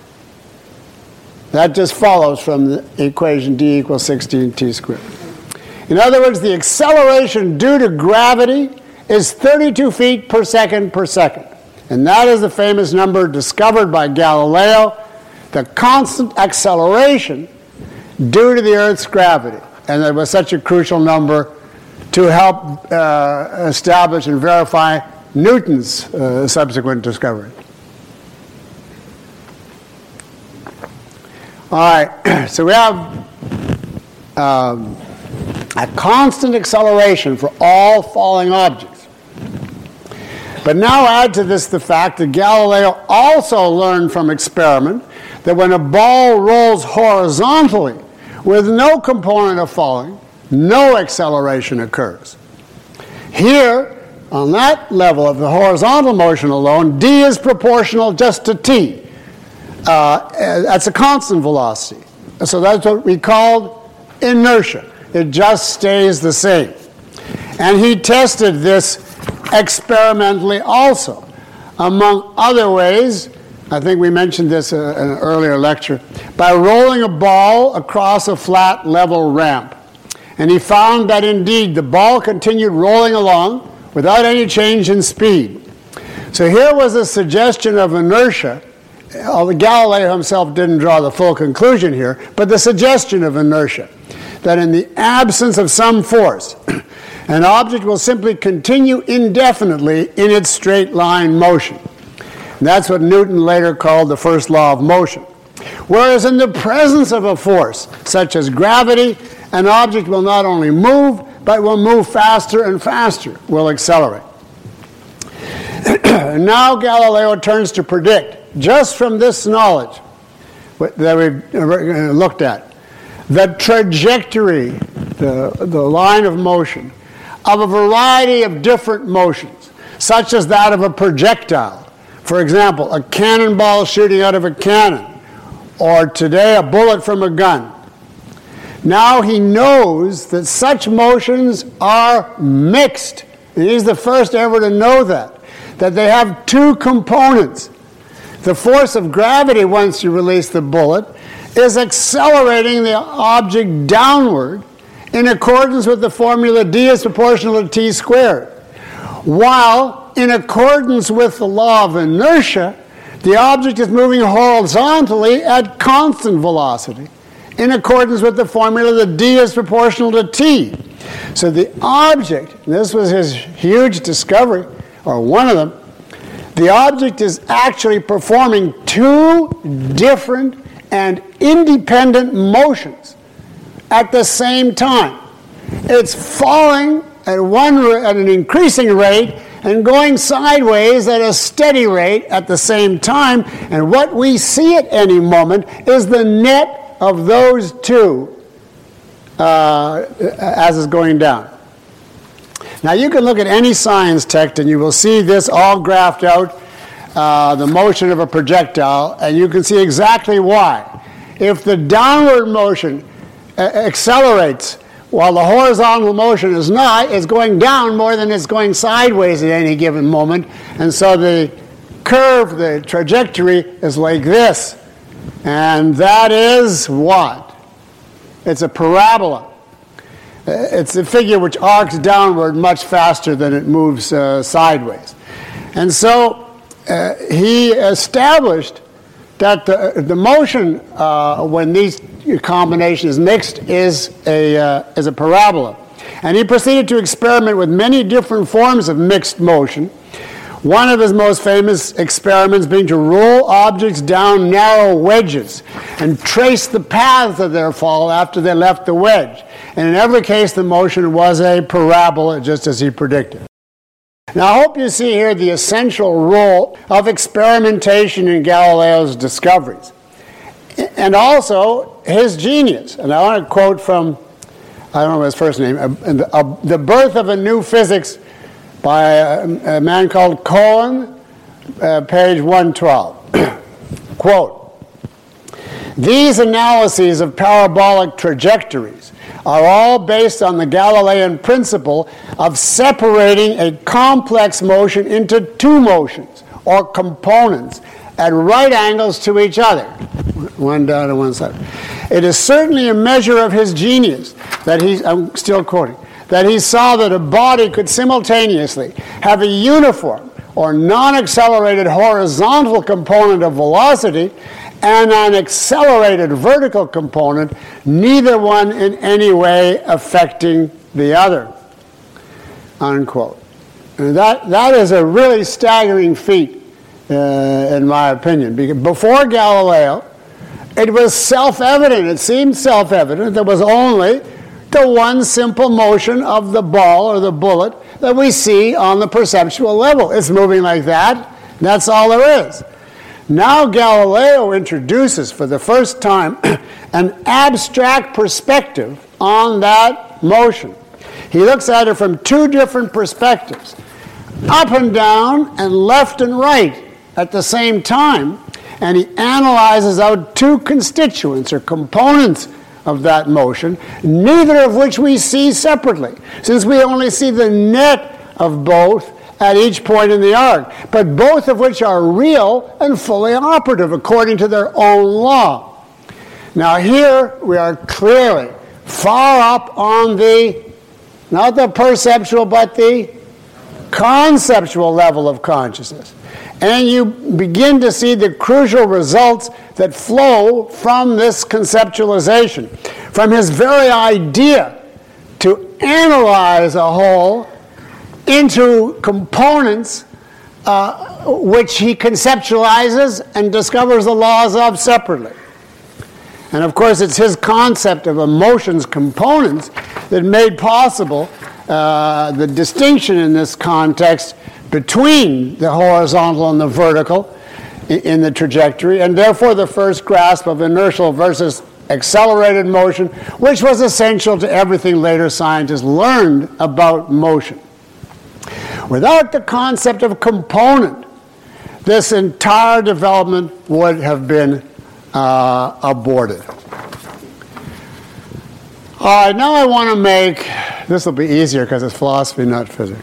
That just follows from the equation d equals sixteen t squared. In other words, the acceleration due to gravity is thirty-two feet per second per second. And that is the famous number discovered by Galileo, the constant acceleration due to the Earth's gravity. And it was such a crucial number to help uh, establish and verify Newton's uh, subsequent discovery. All right, so we have um, a constant acceleration for all falling objects. But now add to this the fact that Galileo also learned from experiment that when a ball rolls horizontally with no component of falling, no acceleration occurs. Here, on that level of the horizontal motion alone, d is proportional just to t. Uh, that's a constant velocity. So that's what we called inertia. It just stays the same. And he tested this experimentally also. Among other ways, I think we mentioned this in an earlier lecture, by rolling a ball across a flat level ramp. And he found that indeed the ball continued rolling along without any change in speed. So here was a suggestion of inertia. Although Galileo himself didn't draw the full conclusion here, but the suggestion of inertia, that in the absence of some force, an object will simply continue indefinitely in its straight line motion. And that's what Newton later called the first law of motion. Whereas in the presence of a force, such as gravity, an object will not only move, but will move faster and faster, will accelerate. Now Galileo turns to predict, just from this knowledge that we've looked at, the trajectory, the, the line of motion, of a variety of different motions, such as that of a projectile. For example, a cannonball shooting out of a cannon, or today a bullet from a gun. Now he knows that such motions are mixed. And he's the first ever to know that, that they have two components. The force of gravity, once you release the bullet, is accelerating the object downward, in accordance with the formula d is proportional to t squared, while in accordance with the law of inertia, the object is moving horizontally at constant velocity, in accordance with the formula that d is proportional to t. So the object, and this was his huge discovery, or one of them, the object is actually performing two different and independent motions at the same time. It's falling at one at an increasing rate and going sideways at a steady rate at the same time, and what we see at any moment is the net of those two uh, as it's going down. Now you can look at any science text and you will see this all graphed out, uh, the motion of a projectile, and you can see exactly why. If the downward motion uh, accelerates while the horizontal motion is not, it's going down more than it's going sideways at any given moment, and so the curve, the trajectory is like this. And that is what? It's a parabola. It's a figure which arcs downward much faster than it moves uh, sideways. And so uh, he established that the, the motion uh, when these combinations mixed is a, uh, is a parabola. And he proceeded to experiment with many different forms of mixed motion. One of his most famous experiments being to roll objects down narrow wedges and trace the paths of their fall after they left the wedge. And in every case, the motion was a parabola, just as he predicted. Now, I hope you see here the essential role of experimentation in Galileo's discoveries, and also his genius. And I want to quote from, I don't know his first name, uh, uh, The Birth of a New Physics by a, a man called Cohen, uh, page one twelve. Quote, "These analyses of parabolic trajectories are all based on the Galilean principle of separating a complex motion into two motions, or components, at right angles to each other." One down to one side. "It is certainly a measure of his genius that he," I'm still quoting, "that he saw that a body could simultaneously have a uniform or non-accelerated horizontal component of velocity and an accelerated vertical component, neither one in any way affecting the other." Unquote. And that, that is a really staggering feat, uh, in my opinion. Because before Galileo, it was self-evident, it seemed self-evident, there was only the one simple motion of the ball or the bullet that we see on the perceptual level. It's moving like that. That's all there is. Now Galileo introduces for the first time an abstract perspective on that motion. He looks at it from two different perspectives, up and down and left and right at the same time, and he analyzes out two constituents or components of that motion, neither of which we see separately, since we only see the net of both at each point in the arc, but both of which are real and fully operative according to their own law. Now here we are clearly far up on the, not the perceptual, but the conceptual level of consciousness. And you begin to see the crucial results that flow from this conceptualization, from his very idea to analyze a whole into components uh, which he conceptualizes and discovers the laws of separately. And of course, it's his concept of emotions components that made possible uh, the distinction in this context between the horizontal and the vertical in, in the trajectory, and therefore the first grasp of inertial versus accelerated motion, which was essential to everything later scientists learned about motion. Without the concept of component, this entire development would have been uh, aborted. All right, now I want to make, this will be easier because it's philosophy, not physics,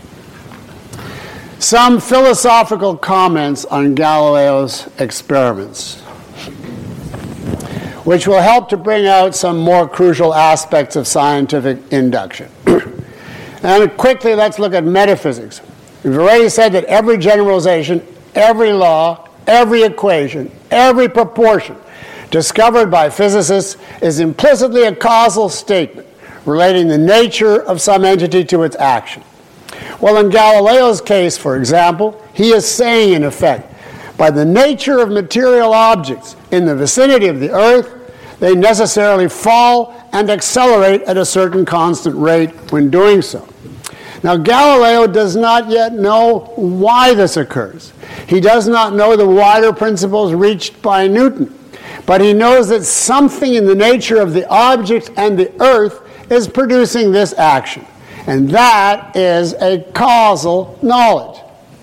some philosophical comments on Galileo's experiments. which will help to bring out some more crucial aspects of scientific induction. And quickly, let's look at metaphysics. We've already said that every generalization, every law, every equation, every proportion discovered by physicists is implicitly a causal statement relating the nature of some entity to its action. Well, in Galileo's case, for example, he is saying, in effect, by the nature of material objects in the vicinity of the Earth, they necessarily fall and accelerate at a certain constant rate when doing so. Now, Galileo does not yet know why this occurs. He does not know the wider principles reached by Newton, but he knows that something in the nature of the object and the Earth is producing this action, and that is a causal knowledge.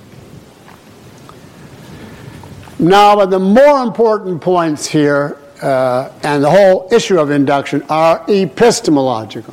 Now, but the more important points here, uh, and the whole issue of induction, are epistemological.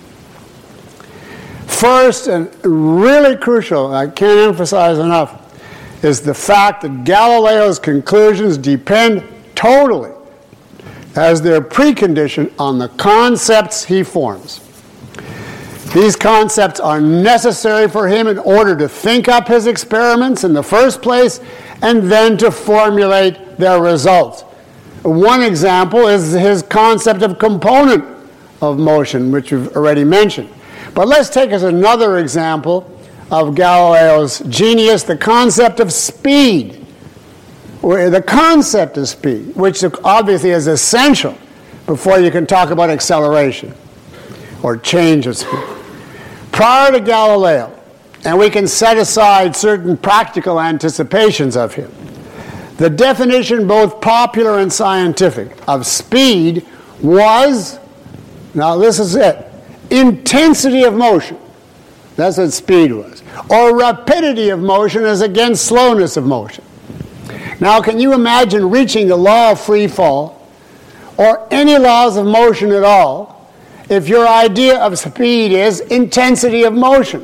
First, and really crucial, I can't emphasize enough, is the fact that Galileo's conclusions depend totally, as their precondition, on the concepts he forms. These concepts are necessary for him in order to think up his experiments in the first place and then to formulate their results. One example is his concept of component of motion, which we've already mentioned. But let's take as another example of Galileo's genius the concept of speed. The concept of speed, which obviously is essential before you can talk about acceleration or change of speed. Prior to Galileo, and we can set aside certain practical anticipations of him, the definition, both popular and scientific, of speed was, now this is it, intensity of motion. That's what speed was. Or rapidity of motion as against slowness of motion. Now, can you imagine reaching the law of free fall or any laws of motion at all if your idea of speed is intensity of motion?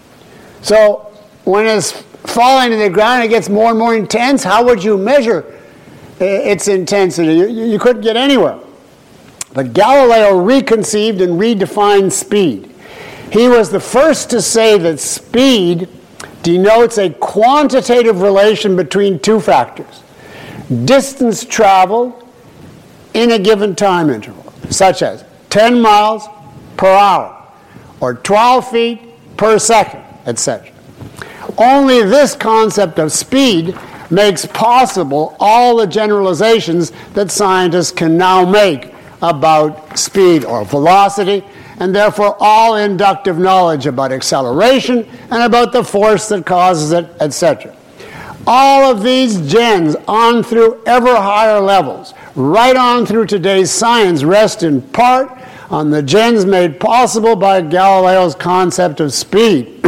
So when it's falling to the ground, it gets more and more intense. How would you measure its intensity? You, you couldn't get anywhere. But Galileo reconceived and redefined speed. He was the first to say that speed denotes a quantitative relation between two factors: distance traveled in a given time interval, such as ten miles per hour or twelve feet per second, et cetera. Only this concept of speed makes possible all the generalizations that scientists can now make about speed or velocity, and therefore all inductive knowledge about acceleration and about the force that causes it, et cetera. All of these gens on through ever higher levels, right on through today's science, rest in part on the gens made possible by Galileo's concept of speed.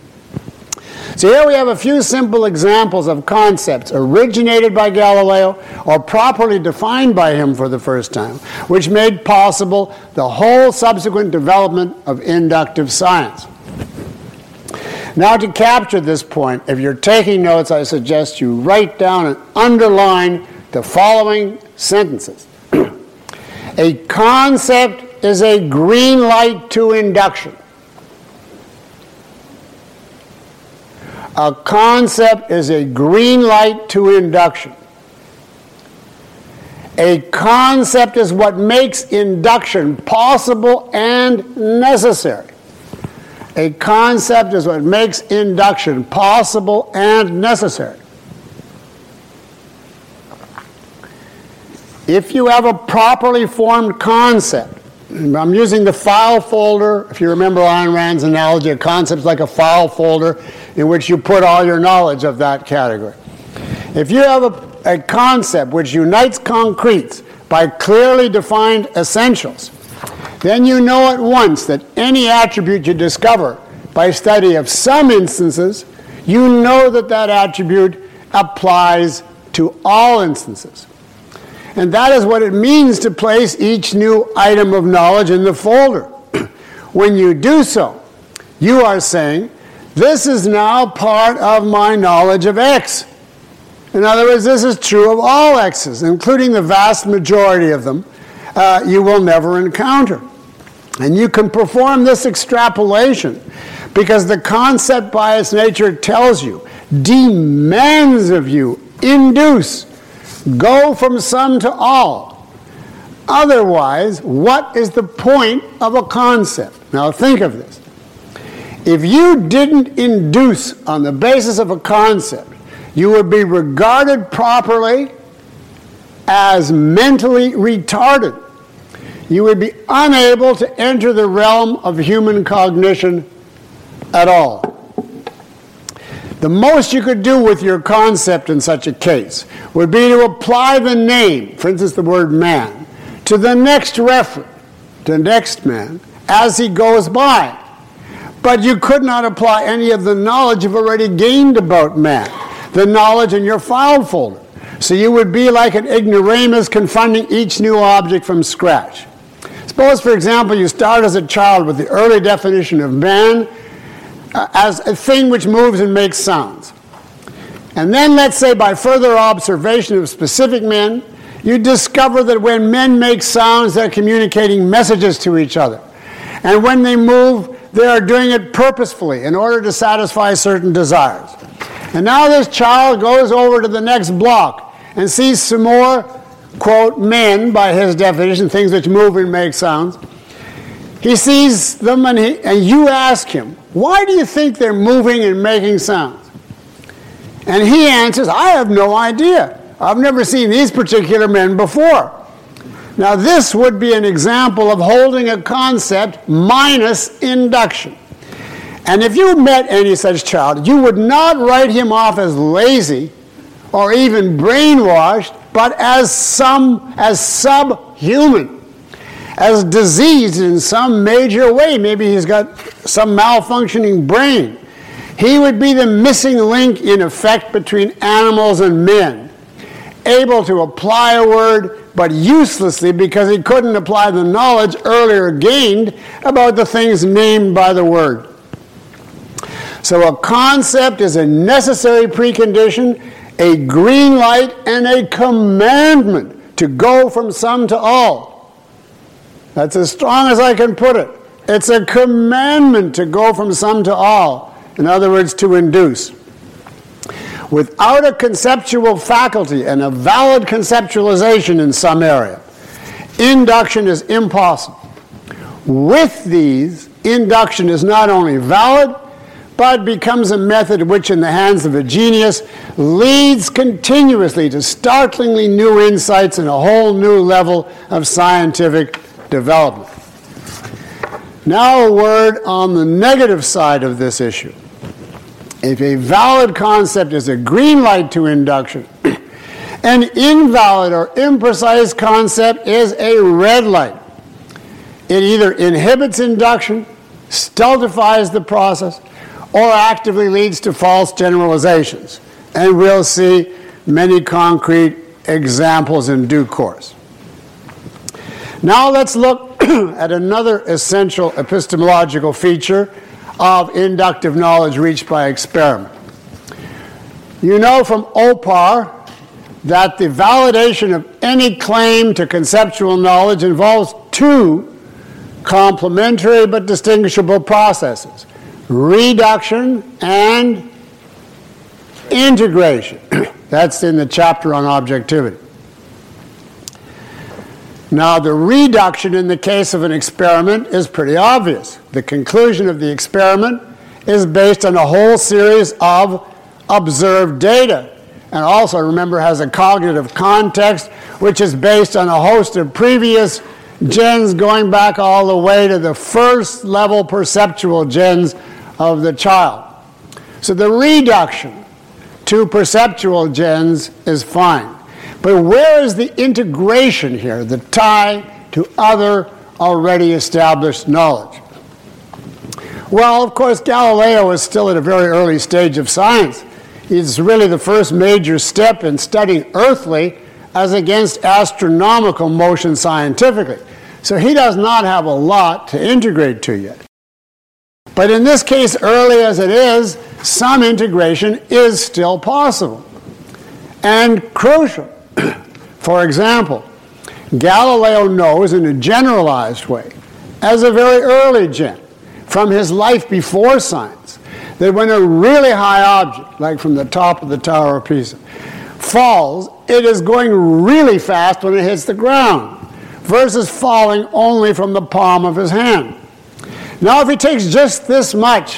So here we have a few simple examples of concepts originated by Galileo or properly defined by him for the first time, which made possible the whole subsequent development of inductive science. Now, to capture this point, if you're taking notes, I suggest you write down and underline the following sentences. A concept is a green light to induction. A concept is a green light to induction. A concept is what makes induction possible and necessary. A concept is what makes induction possible and necessary. If you have a properly formed concept, I'm using the file folder. If you remember Ayn Rand's analogy, a concept's like a file folder in which you put all your knowledge of that category. If you have a, a concept which unites concretes by clearly defined essentials, then you know at once that any attribute you discover by study of some instances, you know that that attribute applies to all instances. And that is what it means to place each new item of knowledge in the folder. When you do so, you are saying, this is now part of my knowledge of X. In other words, this is true of all X's, including the vast majority of them, uh, you will never encounter. And you can perform this extrapolation because the concept by its nature tells you, demands of you, induce, go from some to all. Otherwise, what is the point of a concept? Now think of this. If you didn't induce on the basis of a concept, you would be regarded properly as mentally retarded. You would be unable to enter the realm of human cognition at all. The most you could do with your concept in such a case would be to apply the name, for instance the word man, to the next referent, the next man, as he goes by. But you could not apply any of the knowledge you've already gained about man, the knowledge in your file folder. So you would be like an ignoramus confronting each new object from scratch. Suppose, for example, you start as a child with the early definition of man uh, as a thing which moves and makes sounds. And then, let's say, by further observation of specific men, you discover that when men make sounds, they're communicating messages to each other. And when they move, they are doing it purposefully in order to satisfy certain desires. And now this child goes over to the next block and sees some more, quote, men, by his definition, things which move and make sounds. He sees them and, he, and you ask him, why do you think they're moving and making sounds? And he answers, I have no idea. I've never seen these particular men before. Now this would be an example of holding a concept minus induction. And if you met any such child, you would not write him off as lazy or even brainwashed, but as some, as subhuman, as diseased in some major way. Maybe he's got some malfunctioning brain. He would be the missing link, in effect, between animals and men, able to apply a word, but uselessly because he couldn't apply the knowledge earlier gained about the things named by the word. So a concept is a necessary precondition, a green light, and a commandment to go from some to all. That's as strong as I can put it. It's a commandment to go from some to all. In other words, to induce. Without a conceptual faculty and a valid conceptualization in some area, induction is impossible. With these, induction is not only valid, but becomes a method which, in the hands of a genius, leads continuously to startlingly new insights and a whole new level of scientific development. Now a word on the negative side of this issue. If a valid concept is a green light to induction, an invalid or imprecise concept is a red light. It either inhibits induction, stultifies the process, or actively leads to false generalizations. And we'll see many concrete examples in due course. Now let's look at another essential epistemological feature of inductive knowledge reached by experiment. You know from O P A R that the validation of any claim to conceptual knowledge involves two complementary but distinguishable processes: reduction and integration. That's in the chapter on objectivity. Now, the reduction in the case of an experiment is pretty obvious. The conclusion of the experiment is based on a whole series of observed data, and also, remember, has a cognitive context which is based on a host of previous gens going back all the way to the first level perceptual gens of the child. So the reduction to perceptual gens is fine. But where is the integration here, the tie to other already established knowledge? Well, of course, Galileo is still at a very early stage of science. It's really the first major step in studying earthly as against astronomical motion scientifically. So he does not have a lot to integrate to yet. But in this case, early as it is, some integration is still possible and crucial. For example, Galileo knows in a generalized way, as a very early gen, from his life before science, that when a really high object, like from the top of the Tower of Pisa, falls, it is going really fast when it hits the ground, versus falling only from the palm of his hand. Now, if he takes just this much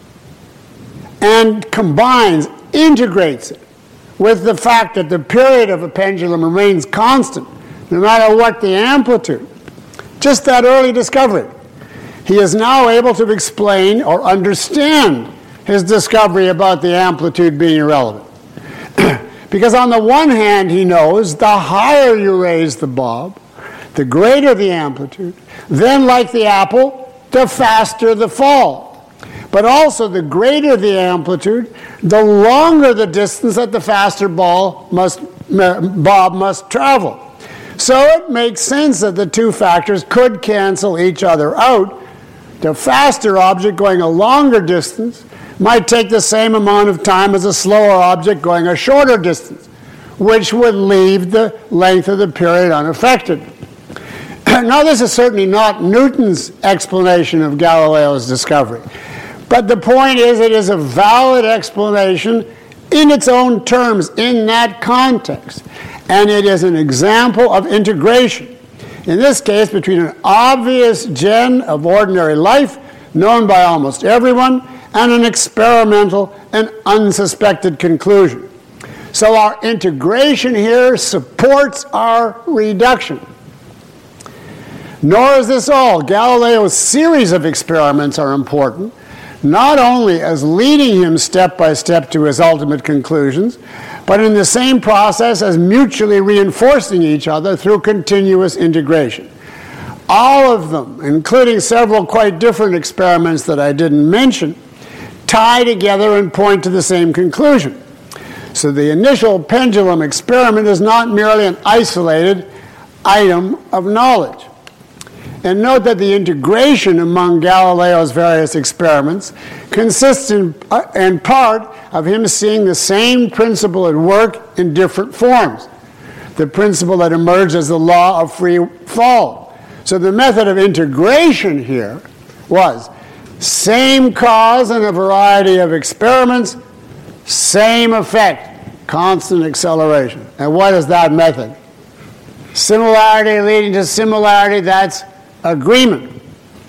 and combines, integrates it with the fact that the period of a pendulum remains constant, no matter what the amplitude, just that early discovery, he is now able to explain or understand his discovery about the amplitude being irrelevant. Because on the one hand, he knows the higher you raise the bob, the greater the amplitude, then like the apple, the faster the fall. But also the greater the amplitude, the longer the distance that the faster ball must, bob must travel. So it makes sense that the two factors could cancel each other out. The faster object going a longer distance might take the same amount of time as a slower object going a shorter distance, which would leave the length of the period unaffected. Now, this is certainly not Newton's explanation of Galileo's discovery, but the point is it is a valid explanation in its own terms, in that context, and it is an example of integration, in this case between an obvious gen of ordinary life, known by almost everyone, and an experimental and unsuspected conclusion. So our integration here supports our reduction. Nor is this all. Galileo's series of experiments are important, not only as leading him step by step to his ultimate conclusions, but in the same process as mutually reinforcing each other through continuous integration. All of them, including several quite different experiments that I didn't mention, tie together and point to the same conclusion. So the initial pendulum experiment is not merely an isolated item of knowledge. And note that the integration among Galileo's various experiments consists in, uh, in part of him seeing the same principle at work in different forms, the principle that emerged as the law of free fall. So the method of integration here was same cause in a variety of experiments, same effect, constant acceleration. And what is that method? Similarity leading to similarity, that's agreement.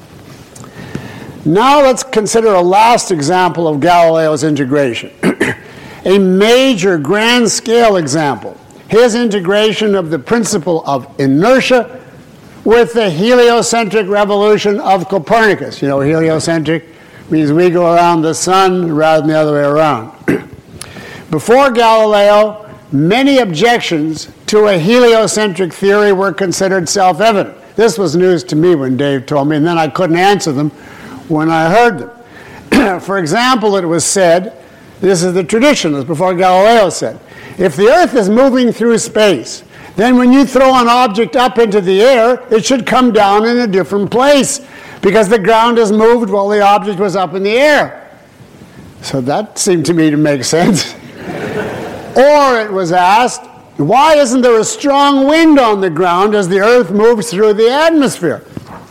Now let's consider a last example of Galileo's integration. A major grand-scale example, his integration of the principle of inertia with the heliocentric revolution of Copernicus. You know, heliocentric means we go around the sun rather than the other way around. Before Galileo, many objections to a heliocentric theory were considered self-evident. This was news to me when Dave told me, and then I couldn't answer them when I heard them. For example, it was said, this is the tradition, as before Galileo said, if the Earth is moving through space, then when you throw an object up into the air, it should come down in a different place, because the ground has moved while the object was up in the air. So that seemed to me to make sense. Or it was asked, why isn't there a strong wind on the ground as the Earth moves through the atmosphere?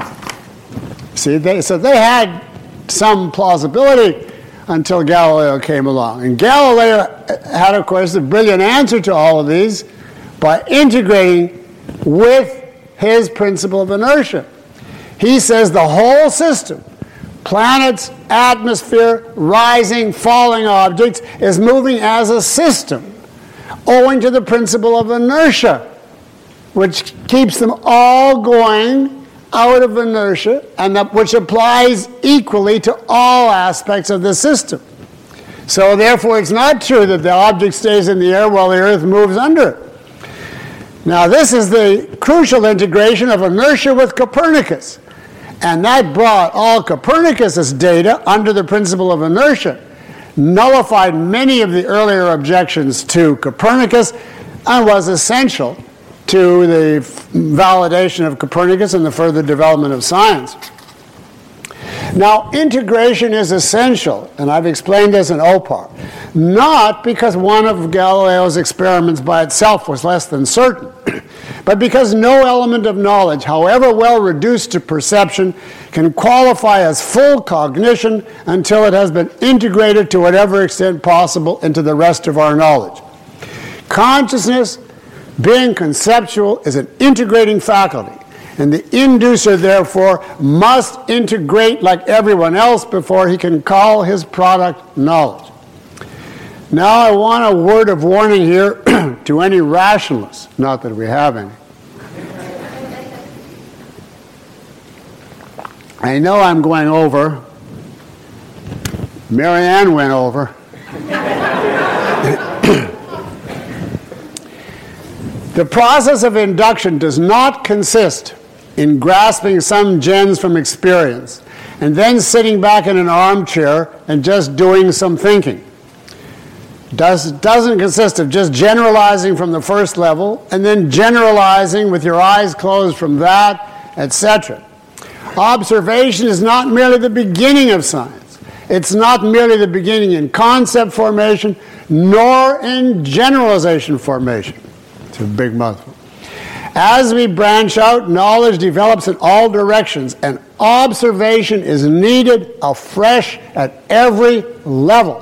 See, they, so they had some plausibility until Galileo came along. And Galileo had, of course, a brilliant answer to all of these by integrating with his principle of inertia. He says the whole system, planets, atmosphere, rising, falling objects, is moving as a system, owing to the principle of inertia, which keeps them all going out of inertia, and that, which applies equally to all aspects of the system. So therefore, it's not true that the object stays in the air while the Earth moves under it. Now, this is the crucial integration of inertia with Copernicus, and that brought all Copernicus's data under the principle of inertia, nullified many of the earlier objections to Copernicus, and was essential to the validation of Copernicus and the further development of science. Now, integration is essential, and I've explained this in O P A R, not because one of Galileo's experiments by itself was less than certain, but because no element of knowledge, however well reduced to perception, can qualify as full cognition until it has been integrated to whatever extent possible into the rest of our knowledge. Consciousness, being conceptual, is an integrating faculty, and the inducer, therefore, must integrate like everyone else before he can call his product knowledge. Now I want a word of warning here to any rationalists, not that we have any. I know I'm going over. Marianne went over. The process of induction does not consist in grasping some gems from experience and then sitting back in an armchair and just doing some thinking. Does, doesn't consist of just generalizing from the first level and then generalizing with your eyes closed from that, et cetera. Observation is not merely the beginning of science. It's not merely the beginning in concept formation, nor in generalization formation. It's a big mouthful. As we branch out, knowledge develops in all directions, and observation is needed afresh at every level.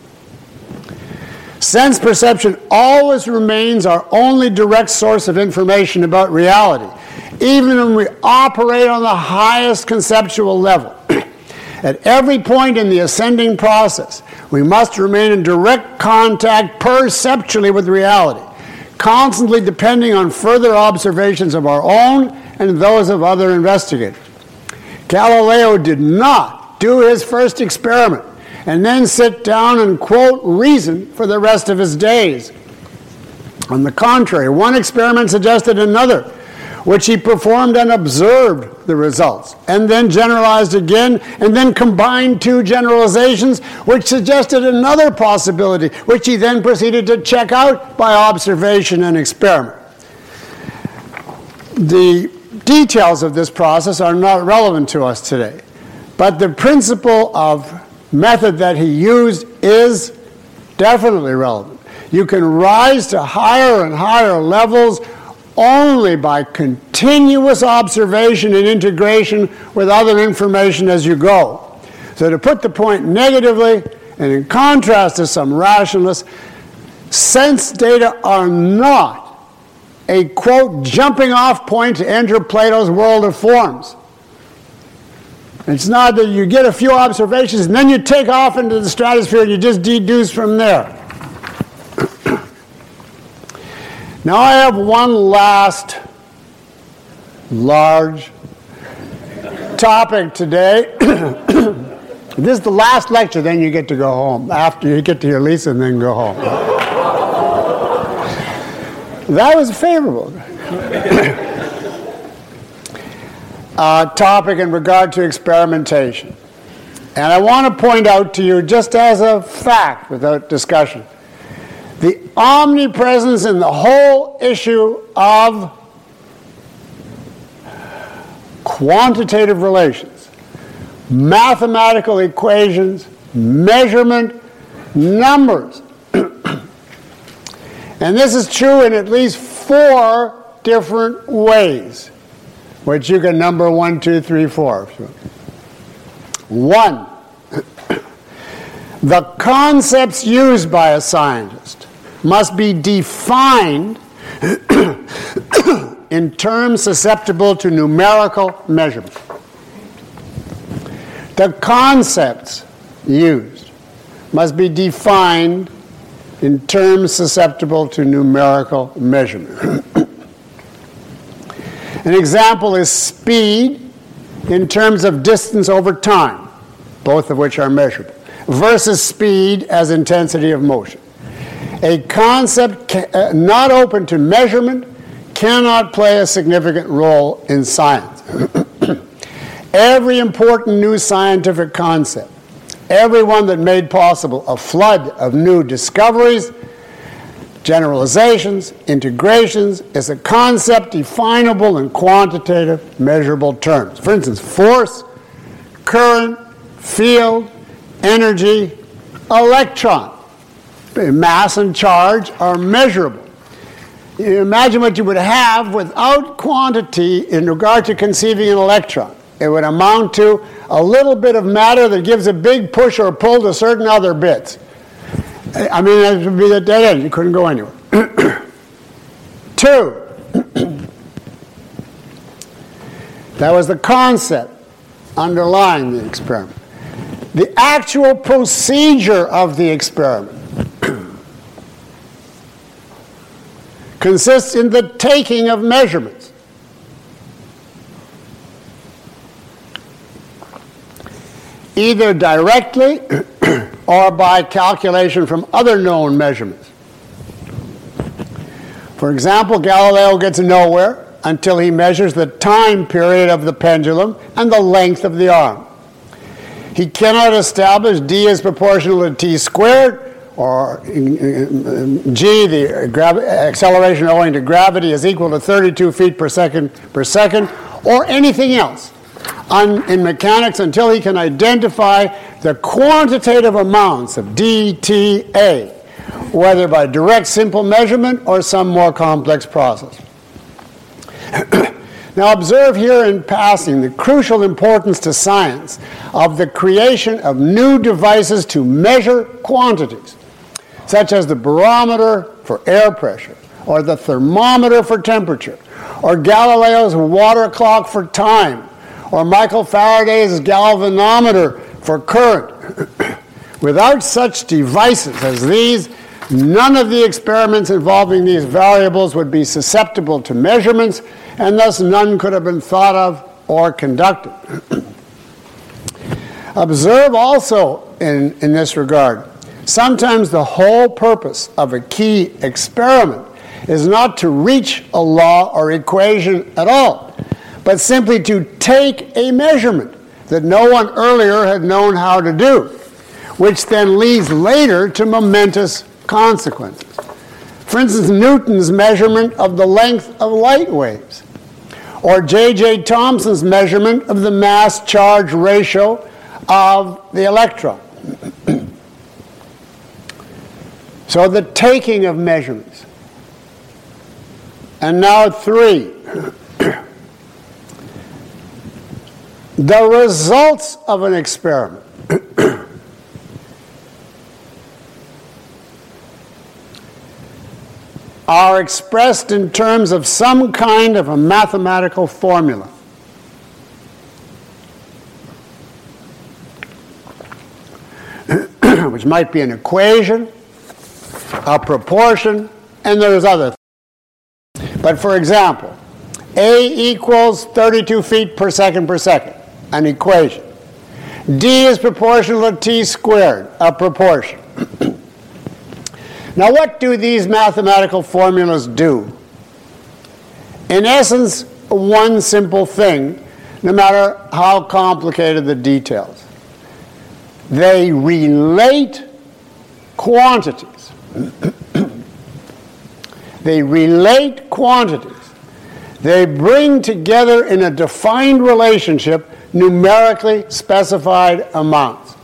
Sense perception always remains our only direct source of information about reality, even when we operate on the highest conceptual level. At every point in the ascending process, we must remain in direct contact perceptually with reality, constantly depending on further observations of our own and those of other investigators. Galileo did not do his first experiment and then sit down and quote reason for the rest of his days. On the contrary, one experiment suggested another, which he performed and observed the results, and then generalized again, and then combined two generalizations, which suggested another possibility, which he then proceeded to check out by observation and experiment. The details of this process are not relevant to us today, but the principle of method that he used is definitely relevant. You can rise to higher and higher levels only by continuous observation and integration with other information as you go. So to put the point negatively, and in contrast to some rationalists, sense data are not a, quote, jumping off point to enter Plato's world of forms. It's not that you get a few observations and then you take off into the stratosphere and you just deduce from there. Now I have one last large topic today. This is the last lecture, then you get to go home. After you get to hear Lisa and then go home. That was favorable. Uh, topic in regard to experimentation. And I want to point out to you, just as a fact without discussion, the omnipresence in the whole issue of quantitative relations, mathematical equations, measurement, numbers. And this is true in at least four different ways, which you can number one, two, three, four. One, the concepts used by a scientist must be defined in terms susceptible to numerical measurement. The concepts used must be defined in terms susceptible to numerical measurement. An example is speed in terms of distance over time, both of which are measurable, versus speed as intensity of motion. A concept ca- uh, not open to measurement cannot play a significant role in science. Every important new scientific concept, every one that made possible a flood of new discoveries, generalizations, integrations, is a concept definable in quantitative, measurable terms. For instance, force, current, field, energy, electron, mass and charge are measurable. You imagine what you would have without quantity in regard to conceiving an electron. It would amount to a little bit of matter that gives a big push or pull to certain other bits. I mean, that would be the dead end. You couldn't go anywhere. Two, that was the concept underlying the experiment. The actual procedure of the experiment consists in the taking of measurements. Either directly or by calculation from other known measurements. For example, Galileo gets nowhere until he measures the time period of the pendulum and the length of the arm. He cannot establish d is proportional to t squared, or g, the gravi- acceleration owing to gravity, is equal to thirty-two feet per second per second, or anything else on, in mechanics until he can identify the quantitative amounts of d, t, a, whether by direct simple measurement or some more complex process. Now observe here in passing the crucial importance to science of the creation of new devices to measure quantities, such as the barometer for air pressure, or the thermometer for temperature, or Galileo's water clock for time, or Michael Faraday's galvanometer for current. Without such devices as these, none of the experiments involving these variables would be susceptible to measurements, and thus none could have been thought of or conducted. Observe also in, in this regard, sometimes the whole purpose of a key experiment is not to reach a law or equation at all, but simply to take a measurement that no one earlier had known how to do, which then leads later to momentous consequences. For instance, Newton's measurement of the length of light waves, or J J Thomson's measurement of the mass-charge ratio of the electron. So the taking of measurements. And now three. The results of an experiment. Are expressed in terms of some kind of a mathematical formula. Which might be an equation, a proportion, and there's other things. But for example, A equals thirty-two feet per second per second, an equation. D is proportional to t squared, a proportion. Now, what do these mathematical formulas do? In essence, one simple thing, no matter how complicated the details. They relate quantities. They relate quantities. They bring together in a defined relationship numerically specified amounts.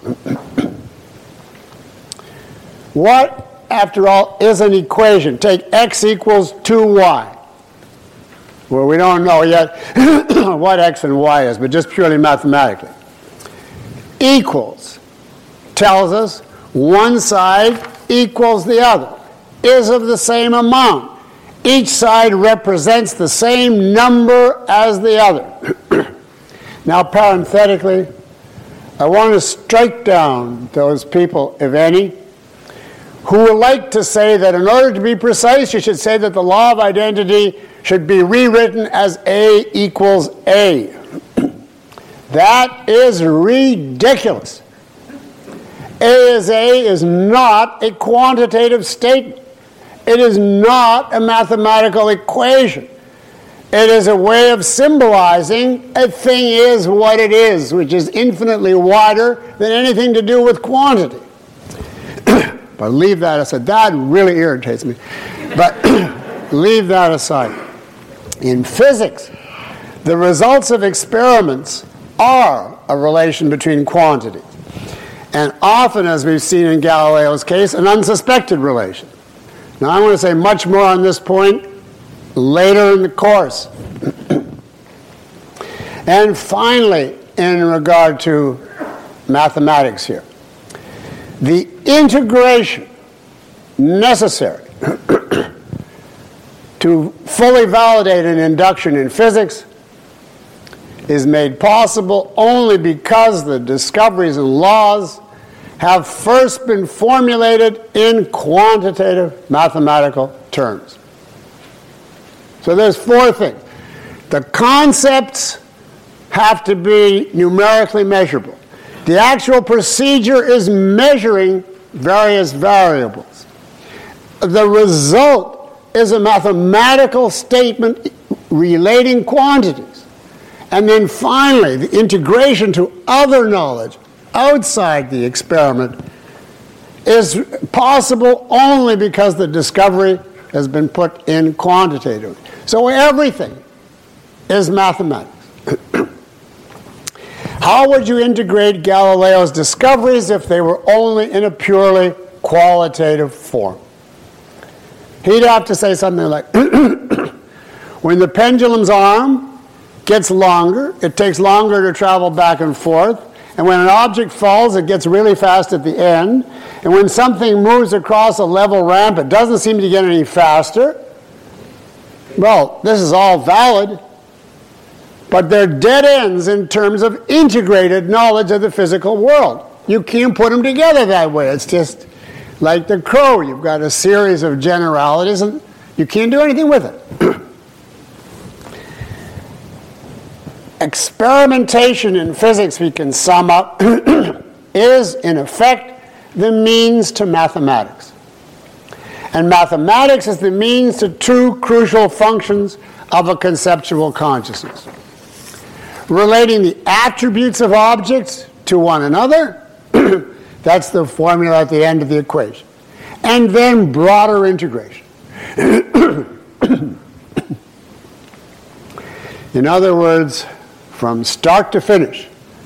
What, after all, is an equation? Take x equals two y. Well, we don't know yet what x and y is, but just purely mathematically. Equals tells us one side equals the other, is of the same amount. Each side represents the same number as the other. Now, parenthetically, I want to strike down those people, if any, who would like to say that in order to be precise, you should say that the law of identity should be rewritten as A equals A. That is ridiculous. A is A is not a quantitative statement. It is not a mathematical equation. It is a way of symbolizing a thing is what it is, which is infinitely wider than anything to do with quantity. But leave that aside. That really irritates me. But leave that aside. In physics, the results of experiments are a relation between quantities. And often, as we've seen in Galileo's case, an unsuspected relation. Now, I want to say much more on this point later in the course. And finally, in regard to mathematics here, the integration necessary to fully validate an induction in physics is made possible only because the discoveries and laws have first been formulated in quantitative mathematical terms. So there's four things. The concepts have to be numerically measurable. The actual procedure is measuring various variables. The result is a mathematical statement relating quantities. And then finally, the integration to other knowledge outside the experiment is possible only because the discovery has been put in quantitatively. So everything is mathematics. How would you integrate Galileo's discoveries if they were only in a purely qualitative form? He'd have to say something like, when the pendulum's arm gets longer, it takes longer to travel back and forth, and when an object falls, it gets really fast at the end, and when something moves across a level ramp, it doesn't seem to get any faster. Well, this is all valid, but they're dead ends in terms of integrated knowledge of the physical world. You can't put them together that way. It's just like the crow. You've got a series of generalities, and you can't do anything with it. Experimentation in physics, we can sum up, is, in effect, the means to mathematics. And mathematics is the means to two crucial functions of a conceptual consciousness: relating the attributes of objects to one another, that's the formula at the end of the equation, and then broader integration. In other words, from start to finish,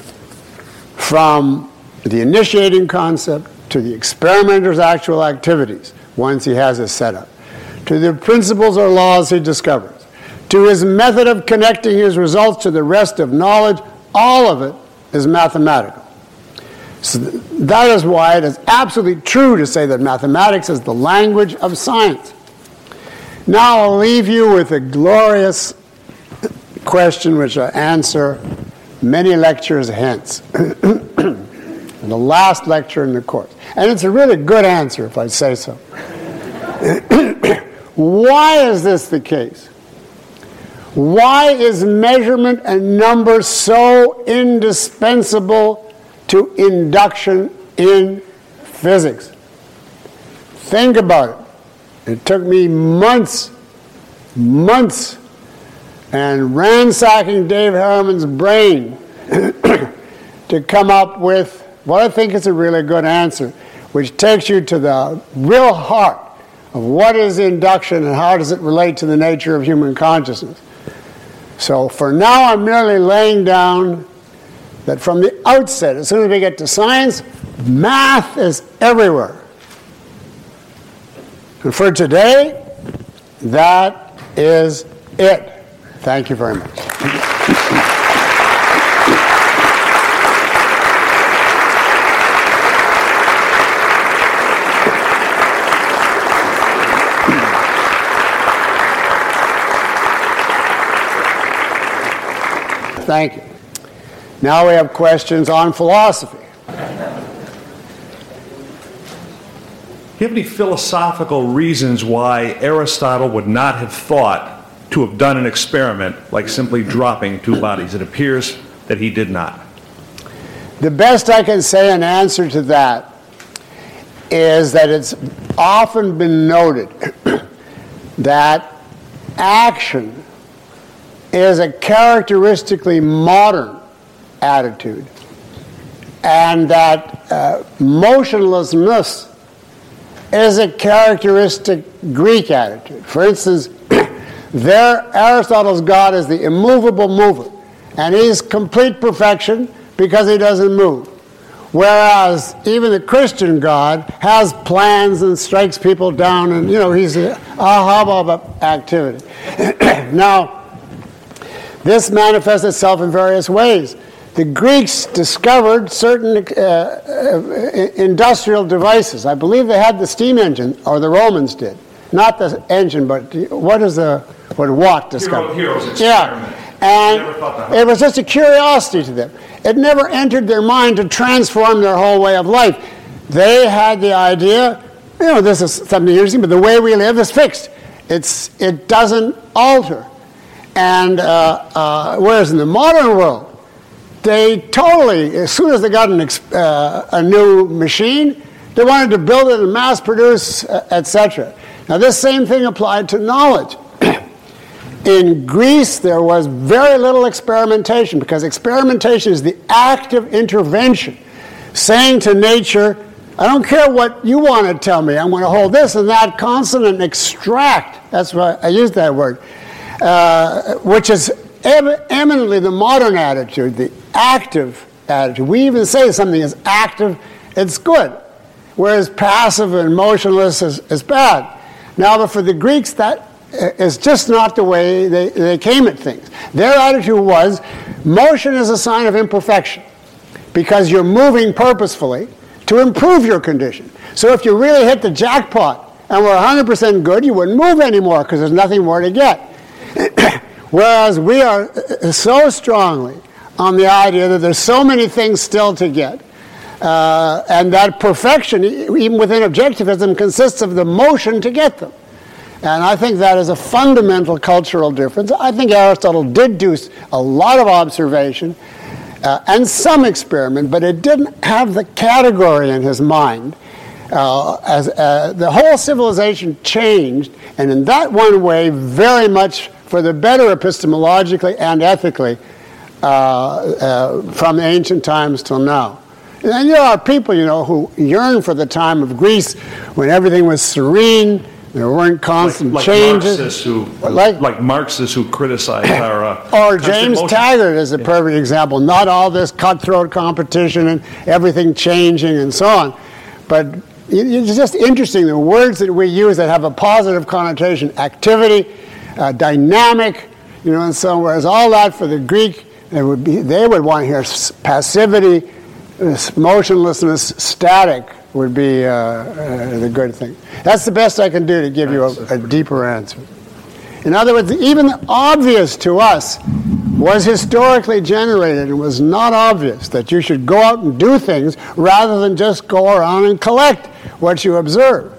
from the initiating concept to the experimenter's actual activities, once he has a setup, to the principles or laws he discovers, to his method of connecting his results to the rest of knowledge, all of it is mathematical. So that is why it is absolutely true to say that mathematics is the language of science. Now I'll leave you with a glorious question which I answer many lectures hence. The last lecture in the course. And it's a really good answer, if I say so. Why is this the case? Why is measurement and number so indispensable to induction in physics? Think about it. It took me months, months, and ransacking Dave Harriman's brain to come up with what I think is a really good answer, which takes you to the real heart of what is induction and how does it relate to the nature of human consciousness. So for now, I'm merely laying down that from the outset, as soon as we get to science, math is everywhere. And for today, that is it. Thank you very much. Thank you. Now we have questions on philosophy. Do you have any philosophical reasons why Aristotle would not have thought to have done an experiment like simply dropping two bodies? It appears that he did not. The best I can say in answer to that is that it's often been noted that action is a characteristically modern attitude, and that uh, motionlessness is a characteristic Greek attitude. For instance, there Aristotle's God is the immovable mover, and he's complete perfection because he doesn't move. Whereas even the Christian God has plans and strikes people down, and, you know, he's a, a hubbub of activity. Now, this manifests itself in various ways. The Greeks discovered certain uh, uh, industrial devices. I believe they had the steam engine, or the Romans did. Not the engine, but what is the, what Watt discovered? Hero, heroes experiment. Yeah. And it was just a curiosity to them. It never entered their mind to transform their whole way of life. They had the idea, you know, this is something interesting, but the way we live is fixed. It's, it doesn't alter. And uh, uh, whereas in the modern world, they totally, as soon as they got an, uh, a new machine, they wanted to build it and mass produce, uh, et cetera. Now this same thing applied to knowledge. In Greece, there was very little experimentation, because experimentation is the active intervention, saying to nature, I don't care what you want to tell me, I'm going to hold this and that constant and extract. That's why I used that word, uh, which is em- eminently the modern attitude, the active attitude. We even say something is active, it's good, whereas passive and motionless is, is bad. Now, but for the Greeks, that is just not the way they, they came at things. Their attitude was, motion is a sign of imperfection, because you're moving purposefully to improve your condition. So if you really hit the jackpot and were one hundred percent good, you wouldn't move anymore, because there's nothing more to get. Whereas we are so strongly on the idea that there's so many things still to get, uh, and that perfection, even within objectivism, consists of the motion to get them. And I think that is a fundamental cultural difference. I think Aristotle did do a lot of observation uh, and some experiment, but it didn't have the category in his mind. Uh, as uh, the whole civilization changed, and in that one way, very much for the better epistemologically and ethically, uh, uh, from ancient times till now. And there are people, you know, who yearn for the time of Greece when everything was serene. There weren't constant like, like changes. Marxists who, like, like Marxists who criticize our... Uh, or James motion. Taggart is a yeah. perfect example. Not all this cutthroat competition and everything changing and so on. But it's just interesting, the words that we use that have a positive connotation, activity, uh, dynamic, you know, and so on. Whereas all that for the Greek, they would, be, they would want to hear passivity, motionlessness, static, would be uh, uh, the good thing. That's the best I can do to give you a, a deeper answer. In other words, even the obvious to us was historically generated and was not obvious, that you should go out and do things rather than just go around and collect what you observe.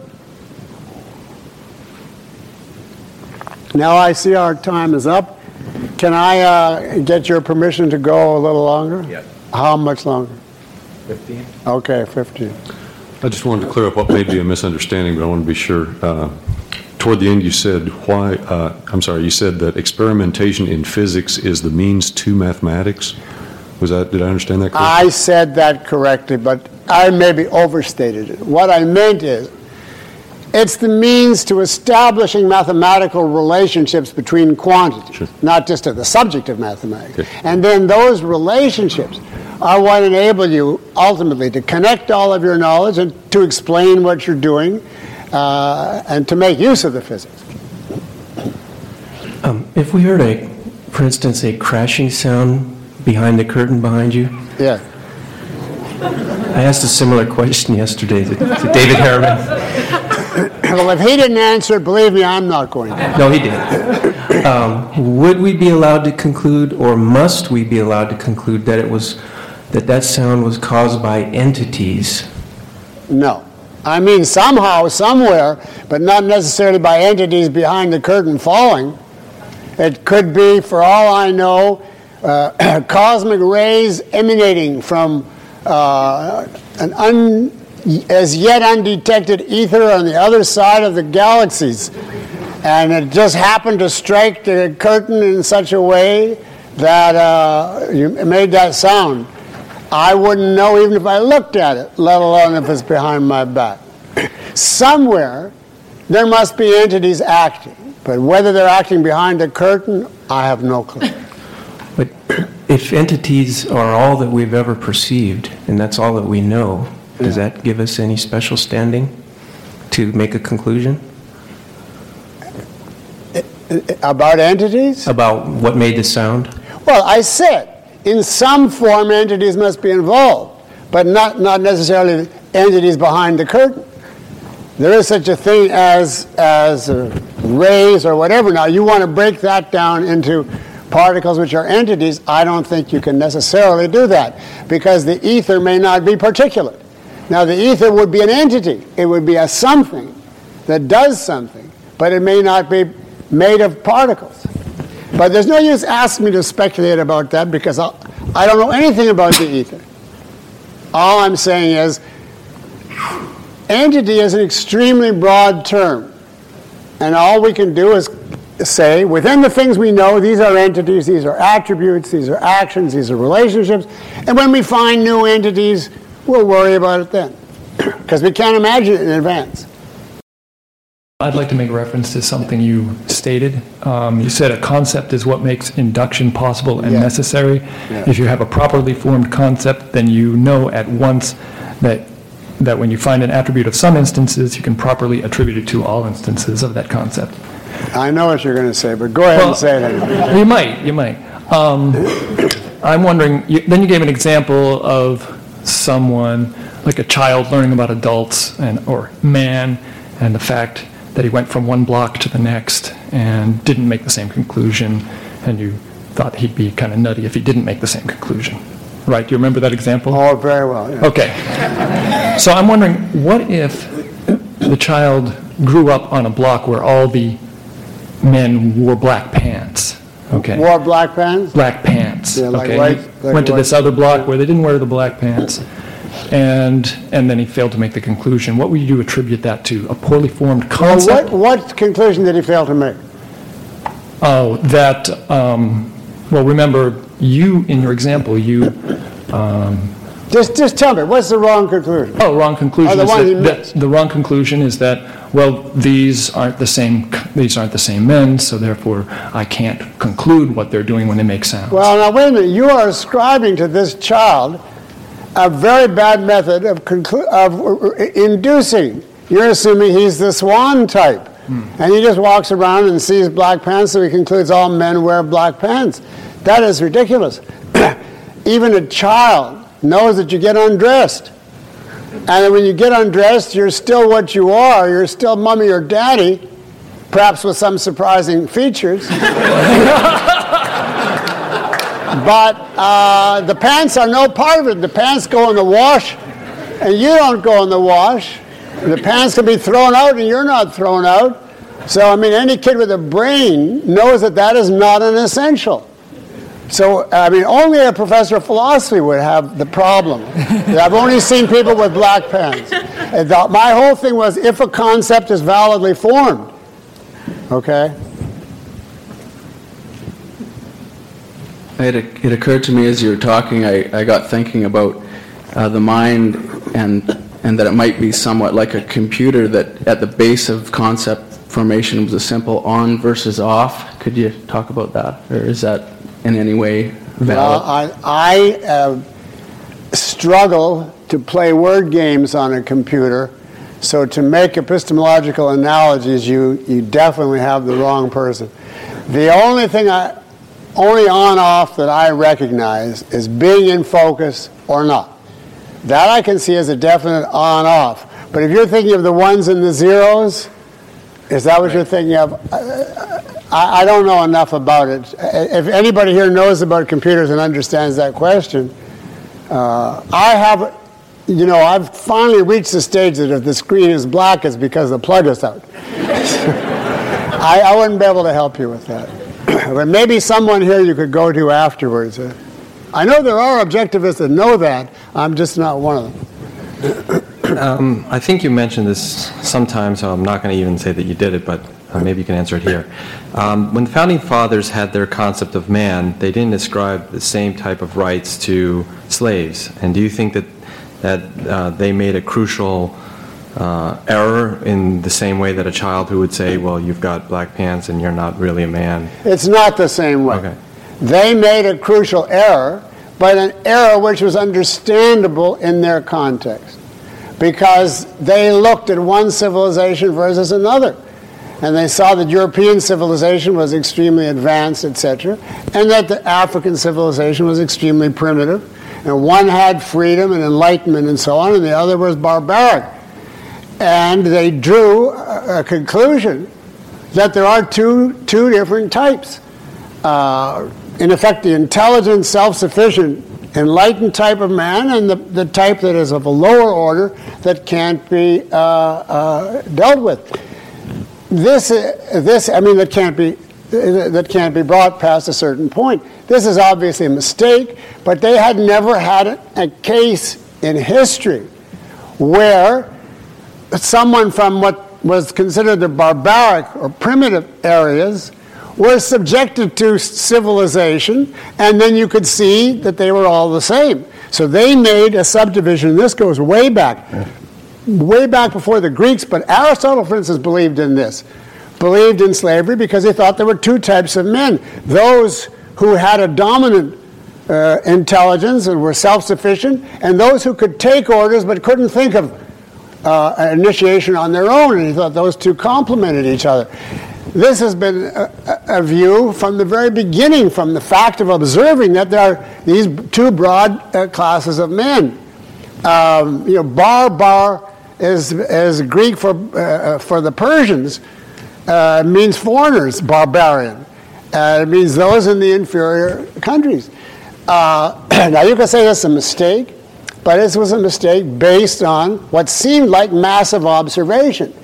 Now I see our time is up. Can I uh, get your permission to go a little longer? Yes. How much longer? fifteen. Okay, fifteen. I just wanted to clear up what may be a misunderstanding, but I want to be sure. Uh, toward the end, you said why? Uh, I'm sorry. You said that experimentation in physics is the means to mathematics. Was that? Did I understand that correctly? I said that correctly, but I maybe overstated it. What I meant is, it's the means to establishing mathematical relationships between quantities, sure. not just to the subject of mathematics. Okay. And then those relationships are what enable you ultimately to connect all of your knowledge and to explain what you're doing uh, and to make use of the physics. Um, if we heard a, for instance, a crashing sound behind the curtain behind you. Yeah. I asked a similar question yesterday to, to David Harriman. Well, if he didn't answer it, believe me, I'm not going to. No, he did. Um, would we be allowed to conclude, or must we be allowed to conclude that it was that that sound was caused by entities? No. I mean, somehow, somewhere, but not necessarily by entities behind the curtain falling. It could be, for all I know, uh, cosmic rays emanating from uh, an un, as yet undetected ether on the other side of the galaxies. And it just happened to strike the curtain in such a way that uh, you made that sound. I wouldn't know even if I looked at it, let alone if it's behind my back. Somewhere, there must be entities acting. But whether they're acting behind a curtain, I have no clue. But if entities are all that we've ever perceived, and that's all that we know, does that give us any special standing to make a conclusion? About entities? About what made the sound? Well, I said, in some form entities must be involved, but not, not necessarily entities behind the curtain. There is such a thing as, as uh, rays or whatever. Now, you want to break that down into particles which are entities. I don't think you can necessarily do that, because the ether may not be particulate. Now, the ether would be an entity. It would be a something that does something, but it may not be made of particles. But there's no use asking me to speculate about that, because I'll, I don't know anything about the ether. All I'm saying is, entity is an extremely broad term. And all we can do is say, within the things we know, these are entities, these are attributes, these are actions, these are relationships. And when we find new entities, we'll worry about it then, because we can't imagine it in advance. I'd like to make reference to something you stated. Um, you said a concept is what makes induction possible and Yeah. necessary. Yeah. If you have a properly formed concept, then you know at once that that when you find an attribute of some instances, you can properly attribute it to all instances of that concept. I know what you're going to say, but go ahead Well, and say it anyway. You might, you might. Um, I'm wondering, you, then you gave an example of someone, like a child learning about adults and or man, and the fact that he went from one block to the next and didn't make the same conclusion, and you thought he'd be kind of nutty if he didn't make the same conclusion. Right? Do you remember that example? Oh, very well. Yeah. Okay. So I'm wondering, what if the child grew up on a block where all the men wore black pants? Okay. Wore black pants? Black pants. Yeah, like okay. white- He like went to this white- other block where they didn't wear the black pants, and and then he failed to make the conclusion. What would you attribute that to? A poorly formed Well, concept? what, what conclusion did he fail to make? Oh, that. Um, well, remember, you in your example, you. Um, Just, just tell me, what's the wrong conclusion? Oh, wrong conclusion. Oh, the is one he that, that, missed. the wrong conclusion is that, well, these aren't the same. These aren't the same men, so therefore I can't conclude what they're doing when they make sounds. Well, now wait a minute. You are ascribing to this child a very bad method of, conclu- of inducing. You're assuming he's the swan type. Hmm. And he just walks around and sees black pants, so he concludes all men wear black pants. That is ridiculous. Even a child knows that you get undressed. And when you get undressed, you're still what you are. You're still mommy or daddy, perhaps with some surprising features. But uh, the pants are no part of it. The pants go in the wash, and you don't go in the wash. The pants can be thrown out, and you're not thrown out. So, I mean, any kid with a brain knows that that is not an essential. So, I mean, only a professor of philosophy would have the problem. I've only seen people with black pants. And the, my whole thing was, if a concept is validly formed, okay? It, it occurred to me as you were talking, I, I got thinking about uh, the mind and, and that it might be somewhat like a computer, that at the base of concept formation was a simple on versus off. Could you talk about that? Or is that in any way valid? Well, I, I uh, struggle to play word games on a computer, so to make epistemological analogies, you, you definitely have the wrong person. The only thing I, only on-off that I recognize is being in focus or not. That I can see as a definite on-off. But if you're thinking of the ones and the zeros, is that what you're thinking of? I, I don't know enough about it. If anybody here knows about computers and understands that question, uh, I have, you know, I've finally reached the stage that if the screen is black, it's because the plug is out. I, I wouldn't be able to help you with that. But maybe someone here you could go to afterwards. I know there are objectivists that know that. I'm just not one of them. Um, I think you mentioned this sometimes, so I'm not going to even say that you did it, but uh, maybe you can answer it here. Um, when the Founding Fathers had their concept of man, they didn't ascribe the same type of rights to slaves. And do you think that, that uh, they made a crucial uh, error in the same way that a child who would say, well, you've got black pants and you're not really a man? It's not the same way. Okay. they made a crucial error, but an error which was understandable in their context, because they looked at one civilization versus another. And they saw that European civilization was extremely advanced, et cetera, and that the African civilization was extremely primitive. And one had freedom and enlightenment and so on, and the other was barbaric. And they drew a, a conclusion that there are two, two different types. Uh, in effect, the intelligent, self-sufficient, enlightened type of man, and the, the type that is of a lower order that can't be uh, uh, dealt with. This, uh, this, I mean, that can't be that can't be brought past a certain point. This is obviously a mistake, but they had never had a, a case in history where someone from what was considered the barbaric or primitive areas were subjected to civilization, and then you could see that they were all the same. So they made a subdivision. This goes way back. way back before the Greeks, but Aristotle, for instance, believed in this, believed in slavery because he thought there were two types of men. Those who had a dominant uh, intelligence and were self-sufficient, and those who could take orders but couldn't think of uh, an initiation on their own, and he thought those two complemented each other. This has been a, a view from the very beginning, from the fact of observing that there are these two broad uh, classes of men. Um, you know, bar, bar, is, is Greek for, uh, for the Persians, uh, means foreigners, barbarian. Uh, it means those in the inferior countries. Uh, now you can say that's a mistake, but this was a mistake based on what seemed like massive observation.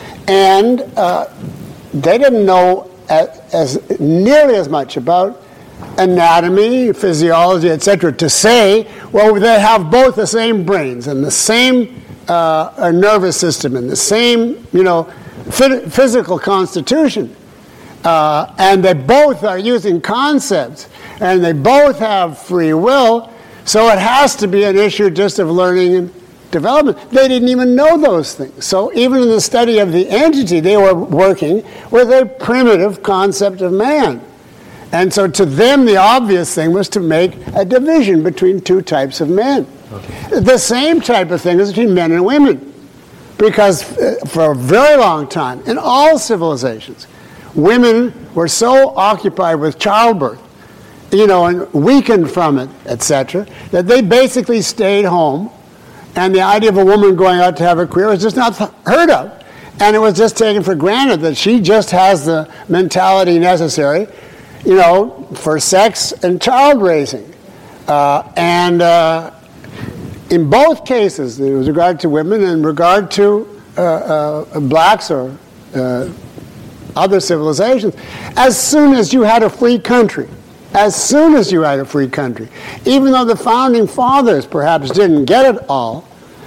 And uh, they didn't know as, as nearly as much about anatomy, physiology, et cetera, to say, well, they have both the same brains and the same uh, nervous system and the same, you know, physical constitution, uh, and they both are using concepts, and they both have free will, so it has to be an issue just of learning and development. They didn't even know those things. So even in the study of the entity, they were working with a primitive concept of man. And so to them, the obvious thing was to make a division between two types of men. Okay. The same type of thing is between men and women. Because for a very long time, in all civilizations, women were so occupied with childbirth, you know, and weakened from it, et cetera, that they basically stayed home, and the idea of a woman going out to have a career was just not heard of. And it was just taken for granted that she just has the mentality necessary, you know, for sex and child raising. Uh, and uh, in both cases, with regard to women and regard to uh, uh, blacks or uh, other civilizations, as soon as you had a free country, as soon as you had a free country, even though the founding fathers perhaps didn't get it all,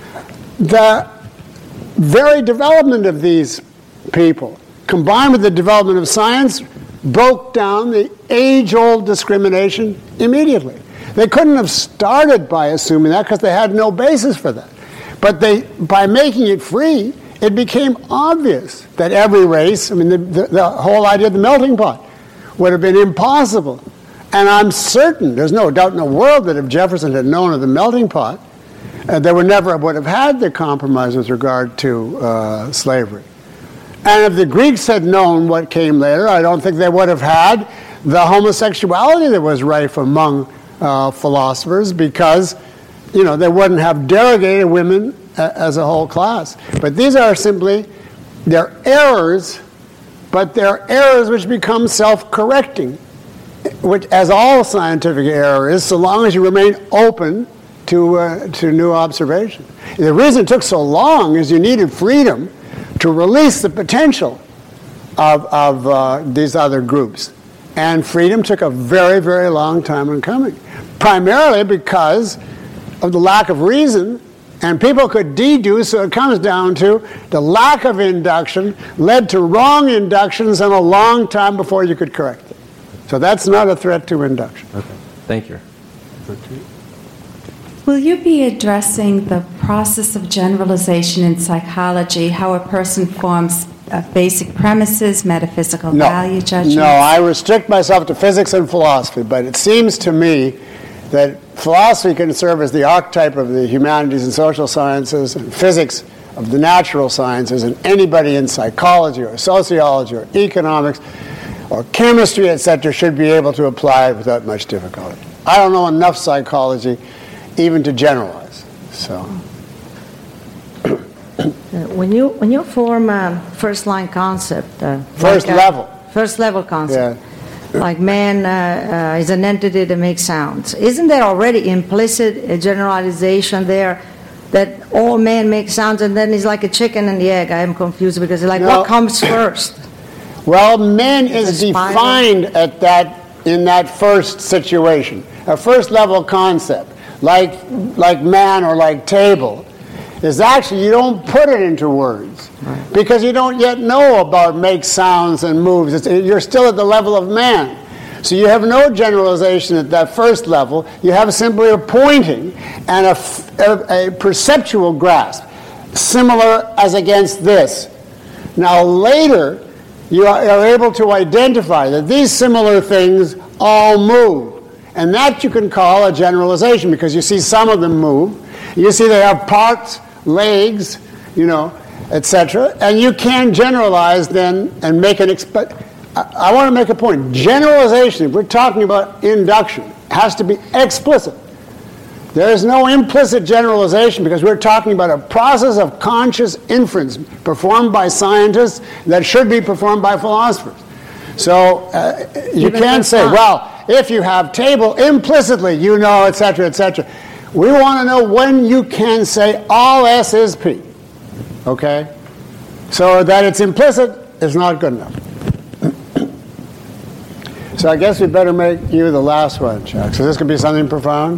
the very development of these people, combined with the development of science, broke down the age-old discrimination immediately. They couldn't have started by assuming that because they had no basis for that. But they, by making it free, it became obvious that every race, I mean, the, the, the whole idea of the melting pot would have been impossible. And I'm certain, there's no doubt in the world that if Jefferson had known of the melting pot, uh, they would never would have had the compromise with regard to uh, slavery. And if the Greeks had known what came later, I don't think they would have had the homosexuality that was rife among uh, philosophers, because, you know, they wouldn't have derogated women uh, as a whole class. But these are simply, they're errors, but they're errors which become self-correcting, which, as all scientific error is, so long as you remain open to, uh, to new observation. The reason it took so long is you needed freedom to release the potential of, of uh, these other groups. And freedom took a very, very long time in coming, primarily because of the lack of reason, and people could deduce, so it comes down to the lack of induction led to wrong inductions and a long time before you could correct it. So that's not a threat to induction. Okay, thank you. Will you be addressing the process of generalization in psychology, how a person forms uh, basic premises, metaphysical No. value judgments? No, I restrict myself to physics and philosophy, but it seems to me that philosophy can serve as the archetype of the humanities and social sciences, and physics of the natural sciences, and anybody in psychology or sociology or economics or chemistry, et cetera, should be able to apply it without much difficulty. I don't know enough psychology even to generalize. So, When you, when you form a first-line concept, uh, First like a- level. First-level concept, like man uh, uh, is an entity that makes sounds, isn't there already implicit a generalization there that all men make sounds, and then it's like a chicken and the egg? I am confused because like No. what comes first? well, man is a spiral. defined at that in that first situation, a first level concept, like like man or like table, is actually you don't put it into words because you don't yet know about make sounds and moves. It's, you're still at the level of man. So you have no generalization at that first level. You have simply a pointing and a, f- a- a perceptual grasp, similar as against this. Now later, you are, are able to identify that these similar things all move. And that you can call a generalization because you see some of them move. You see they have parts, legs, you know, et cetera. And you can generalize then and make an exp- I, I want to make a point. Generalization, if we're talking about induction, has to be explicit. There is no implicit generalization because we're talking about a process of conscious inference performed by scientists that should be performed by philosophers. So uh, you Even can't that's say, not- well, if you have table, implicitly you know, et cetera, et cetera. We want to know when you can say all S is P. Okay? So that it's implicit is not good enough. So I guess we better make you the last one, Chuck. So this could be something profound?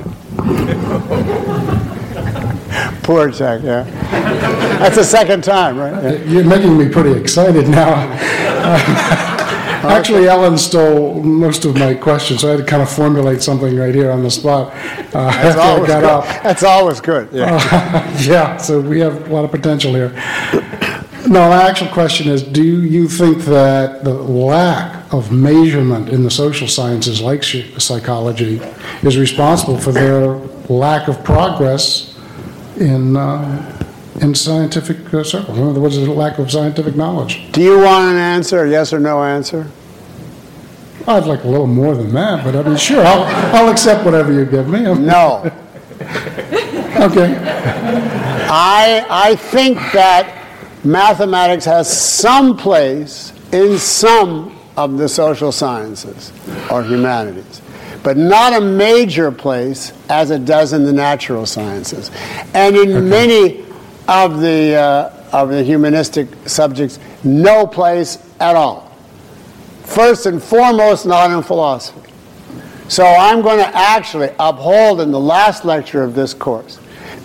Poor Chuck, yeah. That's the second time, right? Yeah. You're making me pretty excited now. Actually, Ellen stole most of my questions, so I had to kind of formulate something right here on the spot uh, after I always got good. up. That's always good. Yeah. Uh, yeah, so we have a lot of potential here. No, my actual question is, do you think that the lack of measurement in the social sciences, like sh- psychology, is responsible for their lack of progress in uh, in scientific uh, circles? In other words, the lack of scientific knowledge. Do you want an answer, a yes or no answer? I'd like a little more than that, but I mean, sure, I'll, I'll accept whatever you give me. No. Okay. I, I think that mathematics has some place in some of the social sciences or humanities, but not a major place as it does in the natural sciences. And in Okay. many of the, uh, of the humanistic subjects, no place at all. First and foremost, not in philosophy. So I'm going to actually uphold in the last lecture of this course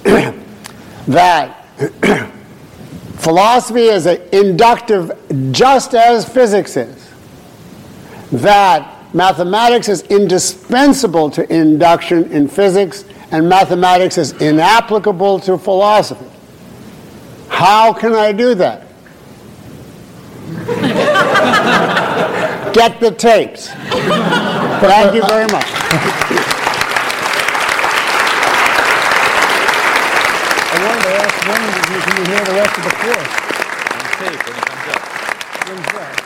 that philosophy is a inductive just as physics is. That mathematics is indispensable to induction in physics and mathematics is inapplicable to philosophy. How can I do that? Get the tapes. Thank you very much. I wanted to ask when can you hear the rest of the course? On tape when it comes up. When's that?